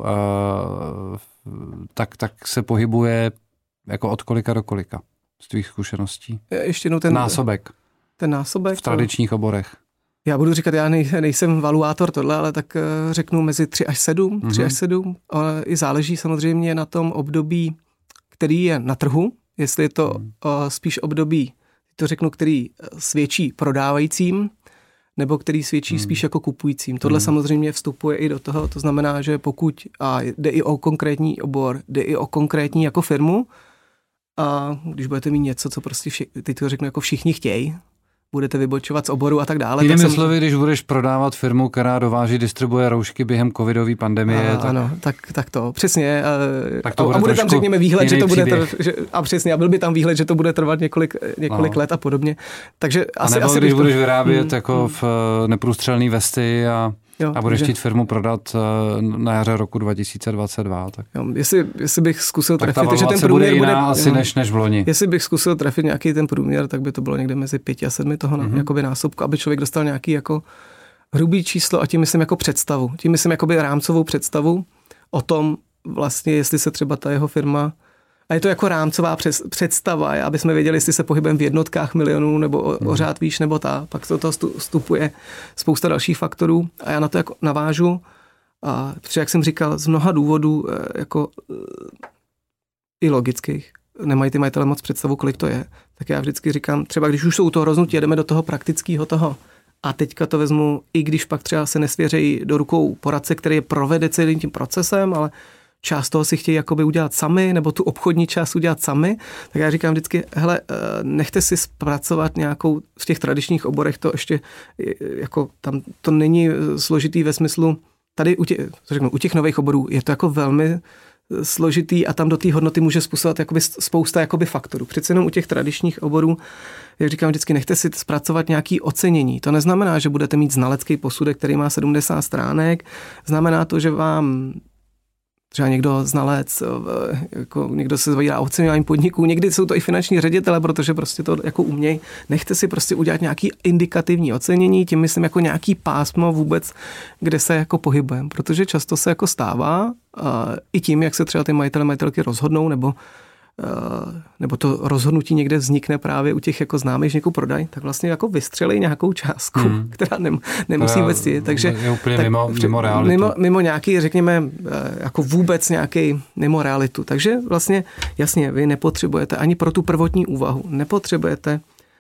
tak, tak se pohybuje jako od kolika do kolika z tvých zkušeností. Ještě jednou ten násobek. Ten násobek? V tradičních to... oborech. Já budu říkat, já nej, nejsem valuátor tohle, ale tak řeknu mezi tři až sedm. Mm-hmm. tři až sedm. Ale i záleží samozřejmě na tom období, který je na trhu, jestli je to mm. spíš období to řeknu, který svědčí prodávajícím, nebo který svědčí hmm. spíš jako kupujícím. Tohle hmm. samozřejmě vstupuje i do toho, to znamená, že pokud a jde i o konkrétní obor, jde i o konkrétní jako firmu, a když budete mít něco, co prostě vši, teď to řeknu, jako všichni chtějí, budete vybočovat z oboru a tak dále. Jinými tak slovy, když budeš prodávat firmu, která dováží, distribuje roušky během covidové pandemie. A, tak... Ano, tak, tak to, přesně. Tak to a, a bude tam, řekněme, výhled, že to bude trvat, že, a přesně, a byl by tam výhled, že to bude trvat několik, několik let a podobně. Takže asi, a nebo asi když to... budeš vyrábět hmm, hmm. jako v neprůstřelný vesty a Jo, a budeš chtít firmu prodat na jaře roku dva tisíce dvacet dva. Tak. Jo, jestli, jestli bych zkusil tak trefit, že ten průměr bude bude asi jo, než, než v loni. Jestli bych zkusil trefit nějaký ten průměr, tak by to bylo někde mezi pěti a sedmi toho mm-hmm. jakoby násobku, aby člověk dostal nějaký jako hrubý číslo a tím myslím jako představu. Tím myslím jakoby rámcovou představu o tom vlastně, jestli se třeba ta jeho firma a je to jako rámcová představa, aby jsme věděli, jestli se pohybujeme v jednotkách milionů nebo o, o řád výš nebo ta. Pak to toho vstupuje spousta dalších faktorů a já na to jako navážu. A protože, jak jsem říkal, z mnoha důvodů jako i logických, nemají ty majitele moc představu, kolik to je, tak já vždycky říkám, třeba když už jsou u toho roznutí, jedeme do toho praktického toho. A teďka to vezmu, i když pak třeba se nesvěřejí do rukou poradce, který je provede celým tím procesem, ale část toho si chtějí jakoby udělat sami, nebo tu obchodní část udělat sami, tak já říkám vždycky, hele, nechte si zpracovat nějakou, v těch tradičních oborech to ještě, jako tam to není složitý ve smyslu, tady u těch, co řeknu, u těch nových oborů je to jako velmi složitý a tam do té hodnoty může způsobovat jakoby spousta jakoby faktorů. Přece jenom u těch tradičních oborů, jak říkám vždycky, nechte si zpracovat nějaký ocenění. To neznamená, že budete mít znalecký posudek, který má sedmdesát stránek. Znamená to, že vám třeba někdo znalec, jako někdo se zavírá oceňování podniků, někdy jsou to i finanční ředitele, protože prostě to jako umějí. Nechte si prostě udělat nějaký indikativní ocenění, tím myslím jako nějaký pásmo vůbec, kde se jako pohybujeme, protože často se jako stává i tím, jak se třeba ty majitele, majitelky rozhodnou, nebo nebo to rozhodnutí někde vznikne právě u těch jako známých, že někoho prodají, tak vlastně jako vystřelí nějakou částku, hmm. která nem, nemusí vůbec jít. Takže je úplně tak, mimo, mimo realitu. Mimo, mimo nějaký, řekněme, jako vůbec nějaký mimo realitu. Takže vlastně jasně, vy nepotřebujete ani pro tu prvotní úvahu, nepotřebujete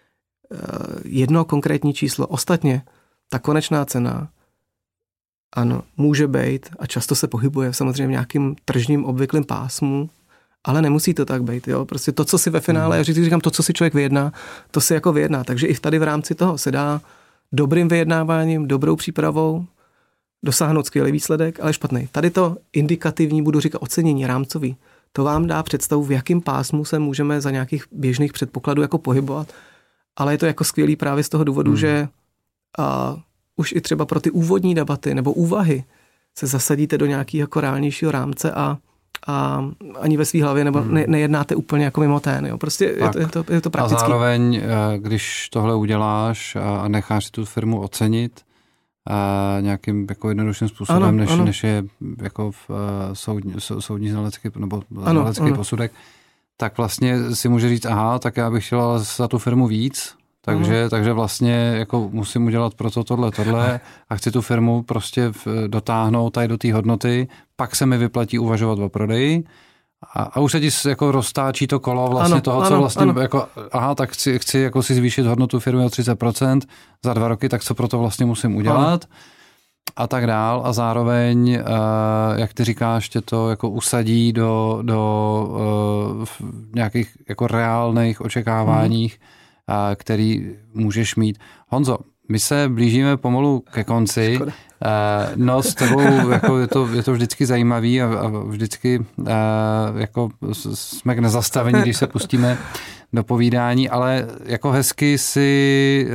jedno konkrétní číslo. Ostatně ta konečná cena ano, může být a často se pohybuje samozřejmě v nějakým tržním obvyklým pásmu, ale nemusí to tak být, jo. Prostě to, co si ve finále, já říkám, to, co si člověk vyjedná, to si jako vyjedná. Takže i tady v rámci toho se dá dobrým vyjednáváním, dobrou přípravou dosáhnout skvělý výsledek, ale špatný. Tady to indikativní, budu říkat ocenění rámcový, to vám dá představu, v jakém pásmu se můžeme za nějakých běžných předpokladů jako pohybovat, ale je to jako skvělý právě z toho důvodu, hmm. že a, už i třeba pro ty úvodní debaty nebo úvahy se zasadíte do nějakého jako reálnějšího rámce a a ani ve svý hlavě nebo ne, nejednáte úplně jako mimo ten. Jo. Prostě je to, je, to, je to praktický. A zároveň, když tohle uděláš a necháš si tu firmu ocenit a nějakým jako jednodušším způsobem, ano, než, ano. než je jako v soudní, soudní znalecký nebo ano, znalecký ano. posudek, tak vlastně si může říct, aha, tak já bych chtěla za tu firmu víc, takže, takže vlastně jako musím udělat pro to tohle, tohle a chci tu firmu prostě dotáhnout tady do té hodnoty, pak se mi vyplatí uvažovat o prodeji a, a už se ti jako roztáčí to kolo vlastně ano, toho, co ano, vlastně ano. jako, aha, tak chci, chci jako si zvýšit hodnotu firmy o třicet procent za dva roky, tak co pro to vlastně musím udělat ano. a tak dál a zároveň, jak ty říkáš, tě to jako usadí do, do uh, nějakých jako reálných očekáváních, hmm. který můžeš mít. Honzo, my se blížíme pomalu ke konci. Škoda. No s tebou jako je, to, je to vždycky zajímavý a, a vždycky jako jsme k nezastavení, když se pustíme do povídání, ale jako hezky si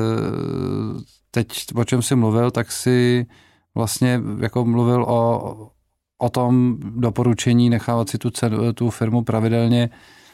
teď, o čem jsi mluvil, tak si vlastně jako mluvil o, o tom doporučení nechávat si tu, tu firmu pravidelně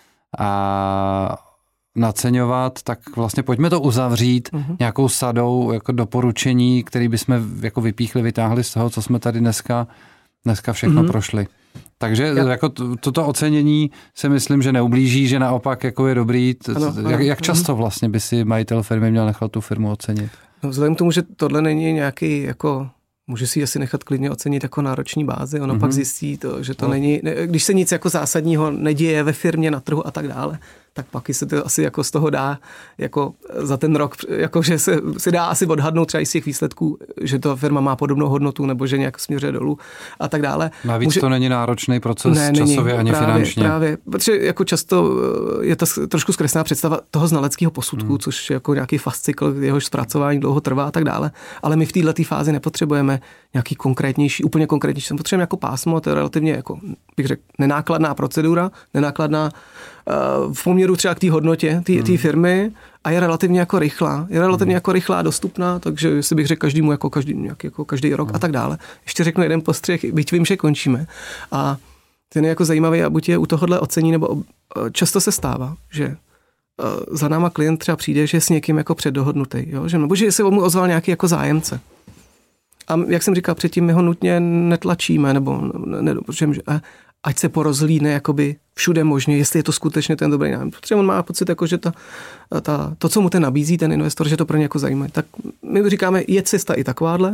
a naceňovat, tak vlastně pojďme to uzavřít uh-huh. nějakou sadou jako doporučení, který bychom jako vypíchli, vytáhli z toho, co jsme tady dneska, dneska všechno uh-huh. prošli. Takže ja. jako to, toto ocenění si myslím, že neublíží, že naopak jako je dobrý. T- ano, jak, ano. jak často vlastně by si majitel firmy měl nechat tu firmu ocenit? No, vzhledem k tomu, že tohle není nějaký jako může si asi nechat klidně ocenit jako nároční bázi, ono mm-hmm. pak zjistí to, že to no. není, když se nic jako zásadního neděje ve firmě, na trhu a tak dále, tak pak se to asi jako z toho dá jako za ten rok, jako že se, se dá asi odhadnout třeba i z těch výsledků, že ta firma má podobnou hodnotu nebo že nějak směřuje dolů a tak dále. Navíc Může... to není náročný proces ne, časově není, ani právě, finančně. Právě, protože jako často je to trošku zkreslená představa toho znaleckého posudku, hmm. což je jako nějaký fast cykl, jehož zpracování dlouho trvá a tak dále, ale my v této fázi nepotřebujeme nějaký konkrétnější, úplně konkrétnější, potřebujeme jako pásmo, to je relativně jako, bych řekl, nenákladná procedura, nenákladná v poměru třeba k té hodnotě té hmm. firmy a je relativně jako rychlá. Je relativně hmm. jako rychlá, dostupná, takže si bych řekl každému jako každý, nějak jako každý rok hmm. a tak dále. Ještě řeknu jeden postřeh, byť vím, že končíme. A ten je jako zajímavý a buď je u tohohle ocení, nebo často se stává, že za náma klient třeba přijde, že je s někým jako předdohodnutý, jo? Že, nebo že se mu ozval nějaký jako zájemce. A jak jsem říkal předtím, my ho nutně netlačíme, nebo ne, protože ať se porozhlídne jakoby všude možně, jestli je to skutečně ten dobrý nájem. Protože on má pocit, jako, že ta, ta, to, co mu ten nabízí, ten investor, že to pro ně jako zajímá. Tak my říkáme, je cesta i takováhle,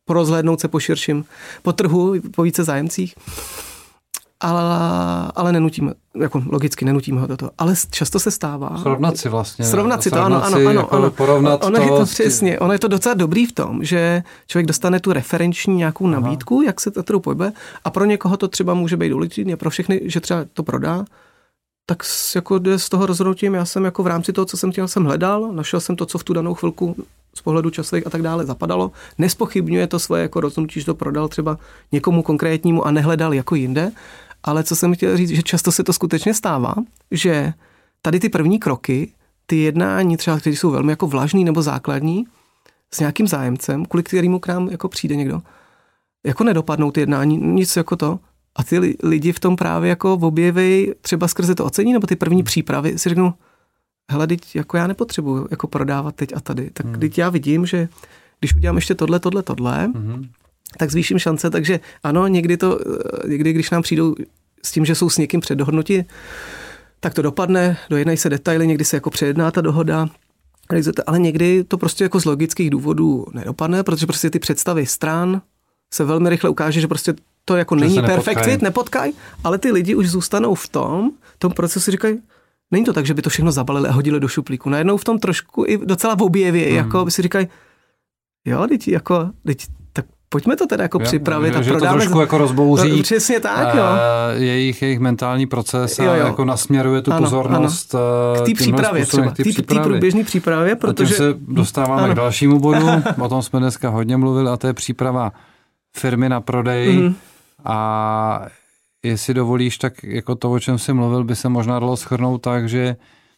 porozhlédnout se po širším, po trhu, po více zájemcích. Ale, ale nenutíme, jako logicky nenutíme ho do toho. Ale často se stává. Srovnat si vlastně. Srovnat si to, ano, ano, ano. Jako ano. Porovnat ono to. Je to přesně, ono je to docela dobrý v tom, že člověk dostane tu referenční nějakou nabídku, Aha. jak se to trhu pohybuje, a pro někoho to třeba může být důležitý, a pro všechny, že třeba to prodá, tak jako jde z toho rozhodnutím, já jsem jako v rámci toho, co jsem chtěl, jsem hledal, našel jsem to, co v tu danou chvilku z pohledu časových a tak dále zapadalo. Nespochybňuje to svoje jako rozhodnutí, že to prodal třeba někomu konkrétnímu a nehledal jako jinde. Ale co jsem chtěl říct, že často se to skutečně stává, že tady ty první kroky, ty jednání třeba, které jsou velmi jako vlažný nebo základní, s nějakým zájemcem, kvůli kterému k nám jako přijde někdo, jako nedopadnou ty jednání, nic jako to. A ty lidi v tom právě jako objeví třeba skrze to ocení, nebo ty první přípravy si řeknou, hele, teď jako já nepotřebuju jako prodávat teď a tady. Tak hmm. teď já vidím, že když udělám ještě tohle, tohle, tohle, hmm. tak zvýším šance, takže ano, někdy to, někdy když nám přijdou s tím, že jsou s někým předdohodnoti, tak to dopadne, dojednají se detaily, někdy se jako přejedná ta dohoda, ale někdy to prostě jako z logických důvodů nedopadne, protože prostě ty představy stran se velmi rychle ukáže, že prostě to jako že není perfect fit, nepotkají, ale ty lidi už zůstanou v tom, tom procesu říkají, není to tak, že by to všechno zabalili a hodili do šuplíku. Najednou v tom trošku i docela v objevě, mm. jako by si říkají, jo, teď jako, teď tak pojďme to teda jako jo, připravit že, a že prodáme. to trošku jako rozbouří. No, přesně tak, jo. Jejich, jejich mentální proces a jo, jo. jako nasměruje tu ano, pozornost ano. K té přípravě třeba, k té průběžné přípravě, protože... A tím se dostáváme ano. k dalšímu bodu, o tom jsme dneska hodně mluvili, a to je příprava firmy na prodej. Mm. A jestli dovolíš, tak jako to, o čem jsi mluvil, by se možná dalo shrnout tak, že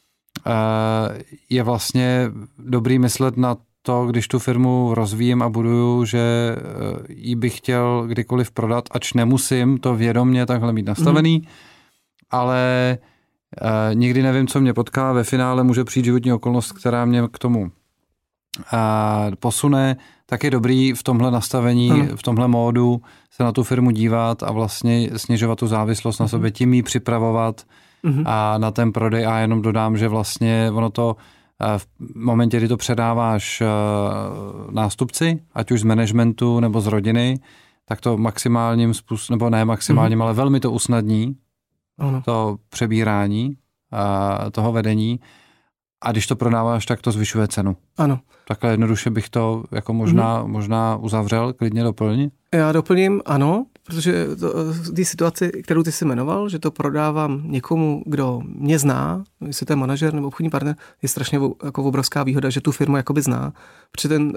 je vlastně dobrý myslet na to, když tu firmu rozvíjím a buduju, že ji bych chtěl kdykoliv prodat, ač nemusím to vědomě takhle mít nastavený, mm. ale uh, nikdy nevím, co mě potká. Ve finále může přijít životní okolnost, která mě k tomu uh, posune. Tak je dobrý v tomhle nastavení, mm. v tomhle módu se na tu firmu dívat a vlastně snižovat tu závislost na sobě, tím ji připravovat mm. a na ten prodej. A jenom dodám, že vlastně ono to v momentě, kdy to předáváš nástupci, ať už z managementu nebo z rodiny, tak to maximálním způsobem, nebo ne maximálním, mm. ale velmi to usnadní, ano. to přebírání toho vedení. A když to prodáváš, tak to zvyšuje cenu. Ano. Takhle jednoduše bych to jako možná, mm. možná uzavřel, klidně doplň. Já doplním, ano, protože ty situaci, kterou ty jsi jmenoval, že to prodávám někomu, kdo mě zná, jestli to je manažer nebo obchodní partner, je strašně jako obrovská výhoda, že tu firmu jakoby zná. Protože ten...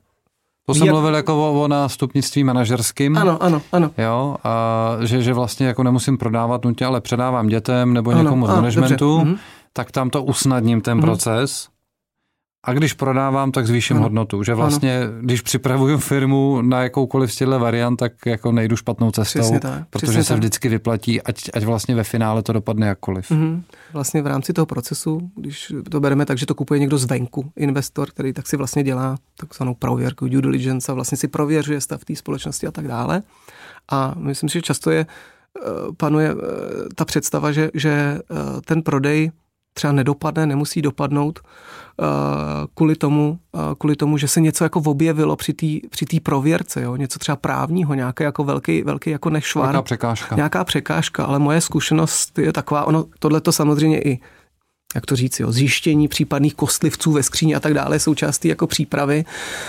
To jsem jak... mluvil jako o, o nástupnictví manažerským. Ano, ano, ano. Jo, a že, že vlastně jako nemusím prodávat nutně, ale předávám dětem nebo ano, někomu z managementu, dobře. Tak tam to usnadním ten mm. proces. A když prodávám, tak zvýším ano. hodnotu. Že vlastně, ano. když připravuju firmu na jakoukoliv z těchto variant, tak jako nejdu špatnou cestou, tak, protože se tak. vždycky vyplatí, ať, ať vlastně ve finále to dopadne jakkoliv. Mm-hmm. Vlastně v rámci toho procesu, když to bereme tak, že to kupuje někdo zvenku, investor, který tak si vlastně dělá takzvanou prověrku, due diligence a vlastně si prověřuje stav té společnosti a tak dále. A myslím si, že často je, panuje ta představa, že, že ten prodej třeba nedopadne, nemusí dopadnout uh, kvůli tomu, uh, kvůli tomu, že se něco jako objevilo při té při té prověrce, jo? Něco třeba právního, nějaký jako velký, velký jako nešvar. Nějaká překážka. Nějaká překážka, ale moje zkušenost je taková, ono tohle to samozřejmě i, jak to říct, jo, zjištění případných kostlivců ve skříni a tak dále je součástí jako přípravy.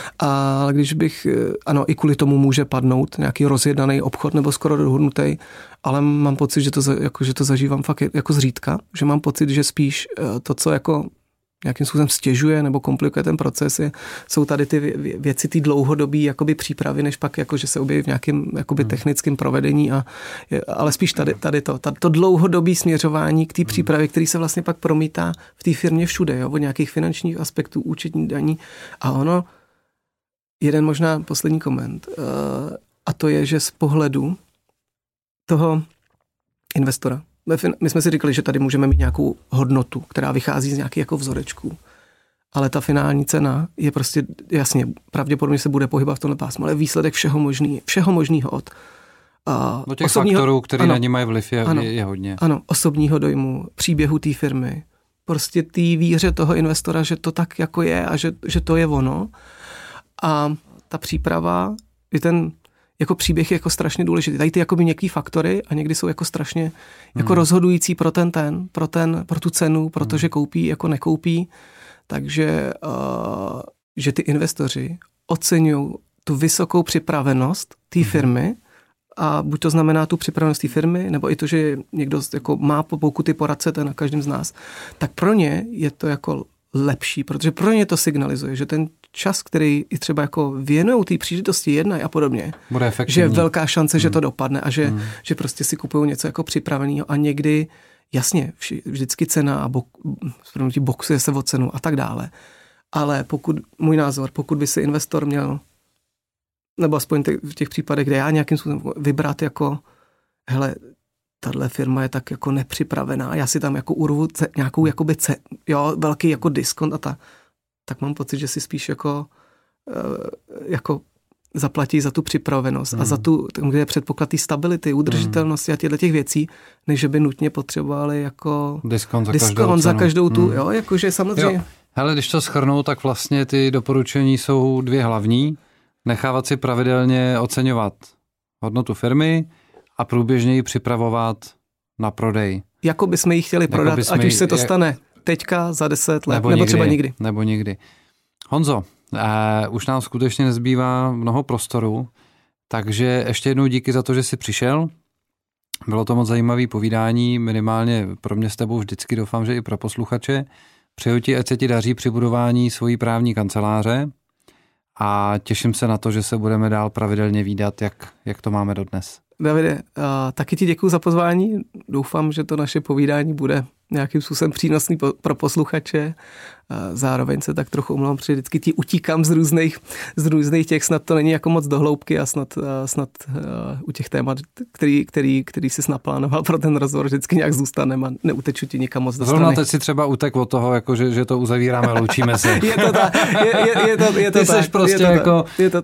A když bych, ano, i kvůli tomu může padnout nějaký rozjednaný obchod nebo skoro dohodnutý, ale mám pocit, že to, jako, že to zažívám fakt jako zřídka, že mám pocit, že spíš to, co jako nějakým způsobem stěžuje nebo komplikuje ten proces, je, jsou tady ty věci, ty dlouhodobý jakoby přípravy, než pak jako, že se objeví v nějakém jakoby hmm. technickém provedení, a, ale spíš tady, tady to, tady to dlouhodobý směřování k té hmm. přípravě, který se vlastně pak promítá v té firmě všude, jo, od nějakých finančních aspektů, účetní daní, a ono, jeden možná poslední koment, a to je, že z pohledu toho investora, my jsme si říkali, že tady můžeme mít nějakou hodnotu, která vychází z nějakých jako vzorečků. Ale ta finální cena je prostě, jasně, pravděpodobně se bude pohybovat v tomhle pásmu, ale výsledek všeho možný, všeho možného od uh, no těch osobního, faktorů, který ano, na ně mají vliv, je, ano, je hodně. Ano, osobního dojmu, příběhu té firmy, prostě té víře toho investora, že to tak jako je a že, že to je ono. A ta příprava i ten jako příběh je jako strašně důležitý. Tady ty jakoby měkký faktory a někdy jsou jako strašně jako hmm. rozhodující pro ten ten, pro ten, pro tu cenu, protože hmm. koupí, jako nekoupí. Takže uh, že ty investoři oceňují tu vysokou připravenost té firmy a buď to znamená tu připravenost té firmy, nebo i to, že někdo jako má pokuty poradce, to je na každém z nás, tak pro ně je to jako lepší, protože pro ně to signalizuje, že ten čas, který i třeba jako věnují té příležitosti jednají a podobně, že je velká šance, hmm. že to dopadne a že, hmm. že prostě si kupují něco jako připraveného a někdy, jasně, vždycky cena a bok, boxuje se o cenu a tak dále. Ale pokud, můj názor, pokud by si investor měl, nebo aspoň v těch případech, kde já nějakým způsobem vybrat jako, hele, tahle firma je tak jako nepřipravená, já si tam jako urvu ce, nějakou jakoby ce, jo, velký jako diskont a ta, tak mám pocit, že si spíš jako, jako zaplatí za tu připravenost hmm. a za tu, kde je předpoklad té stability, udržitelnosti hmm. a těchto těch věcí, než by nutně potřebovali jako diskont za diskont každou, za každou tu, hmm. jo, jakože samozřejmě. Jo. Hele, když to shrnou, tak vlastně ty doporučení jsou dvě hlavní. Nechávat si pravidelně oceňovat hodnotu firmy a průběžně ji připravovat na prodej. Jako bychom ji chtěli prodat, jako ať už se to jak... stane teďka za deset let, nebo, nebo někdy, třeba nikdy. Nebo nikdy. Honzo, eh, už nám skutečně nezbývá mnoho prostoru, takže ještě jednou díky za to, že jsi přišel. Bylo to moc zajímavé povídání, minimálně pro mě s tebou vždycky, doufám, že i pro posluchače. Přeju ti, ať se ti daří při budování svojí právní kanceláře a těším se na to, že se budeme dál pravidelně vídat, jak, jak to máme dodnes. Davide, uh, taky ti děkuju za pozvání. Doufám, že to naše povídání bude nějakým způsobem přínosný po, pro posluchače. Uh, zároveň se tak trochu omlouvám, protože vždycky ti utíkám z různých, z různých těch, snad to není jako moc dohloubky a snad, uh, snad uh, u těch témat, který, který, který jsi naplánoval pro ten rozhovor, vždycky nějak zůstaneme a neuteču ti nikam moc do strany. Zrovna teď si třeba utek od toho, jako že, že to uzavíráme a loučíme se. Je to tak. Je, je, je to, je to ty tak, seš prostě je to jako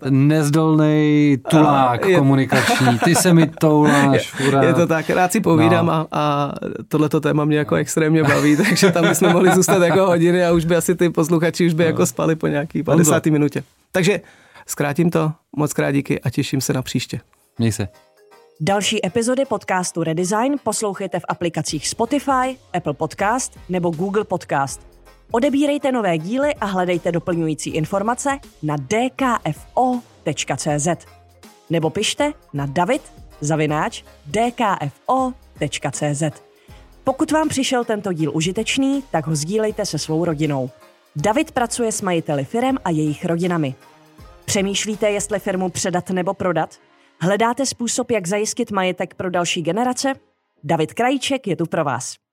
nezdolnej tulák je, komunikační. Ty se mi touláš. Fura. Je to tak. Rád si povídám no. a, a tohleto téma mě jako extrémně baví, takže tam bychom mohli zůstat jako hodiny a už by asi ty posluchači už by no. jako spali po nějaký padesáté minutě. Takže zkrátím to, moc krát díky a těším se na příště. Měj se. Další epizody podcastu Redesign poslouchejte v aplikacích Spotify, Apple Podcast nebo Google Podcast. Odebírejte nové díly a hledejte doplňující informace na d k f o tečka c z nebo pište na david zavináč d k f o tečka c z. Pokud vám přišel tento díl užitečný, tak ho sdílejte se svou rodinou. David pracuje s majiteli firem a jejich rodinami. Přemýšlíte, jestli firmu předat nebo prodat? Hledáte způsob, jak zajistit majetek pro další generace? David Krajíček je tu pro vás.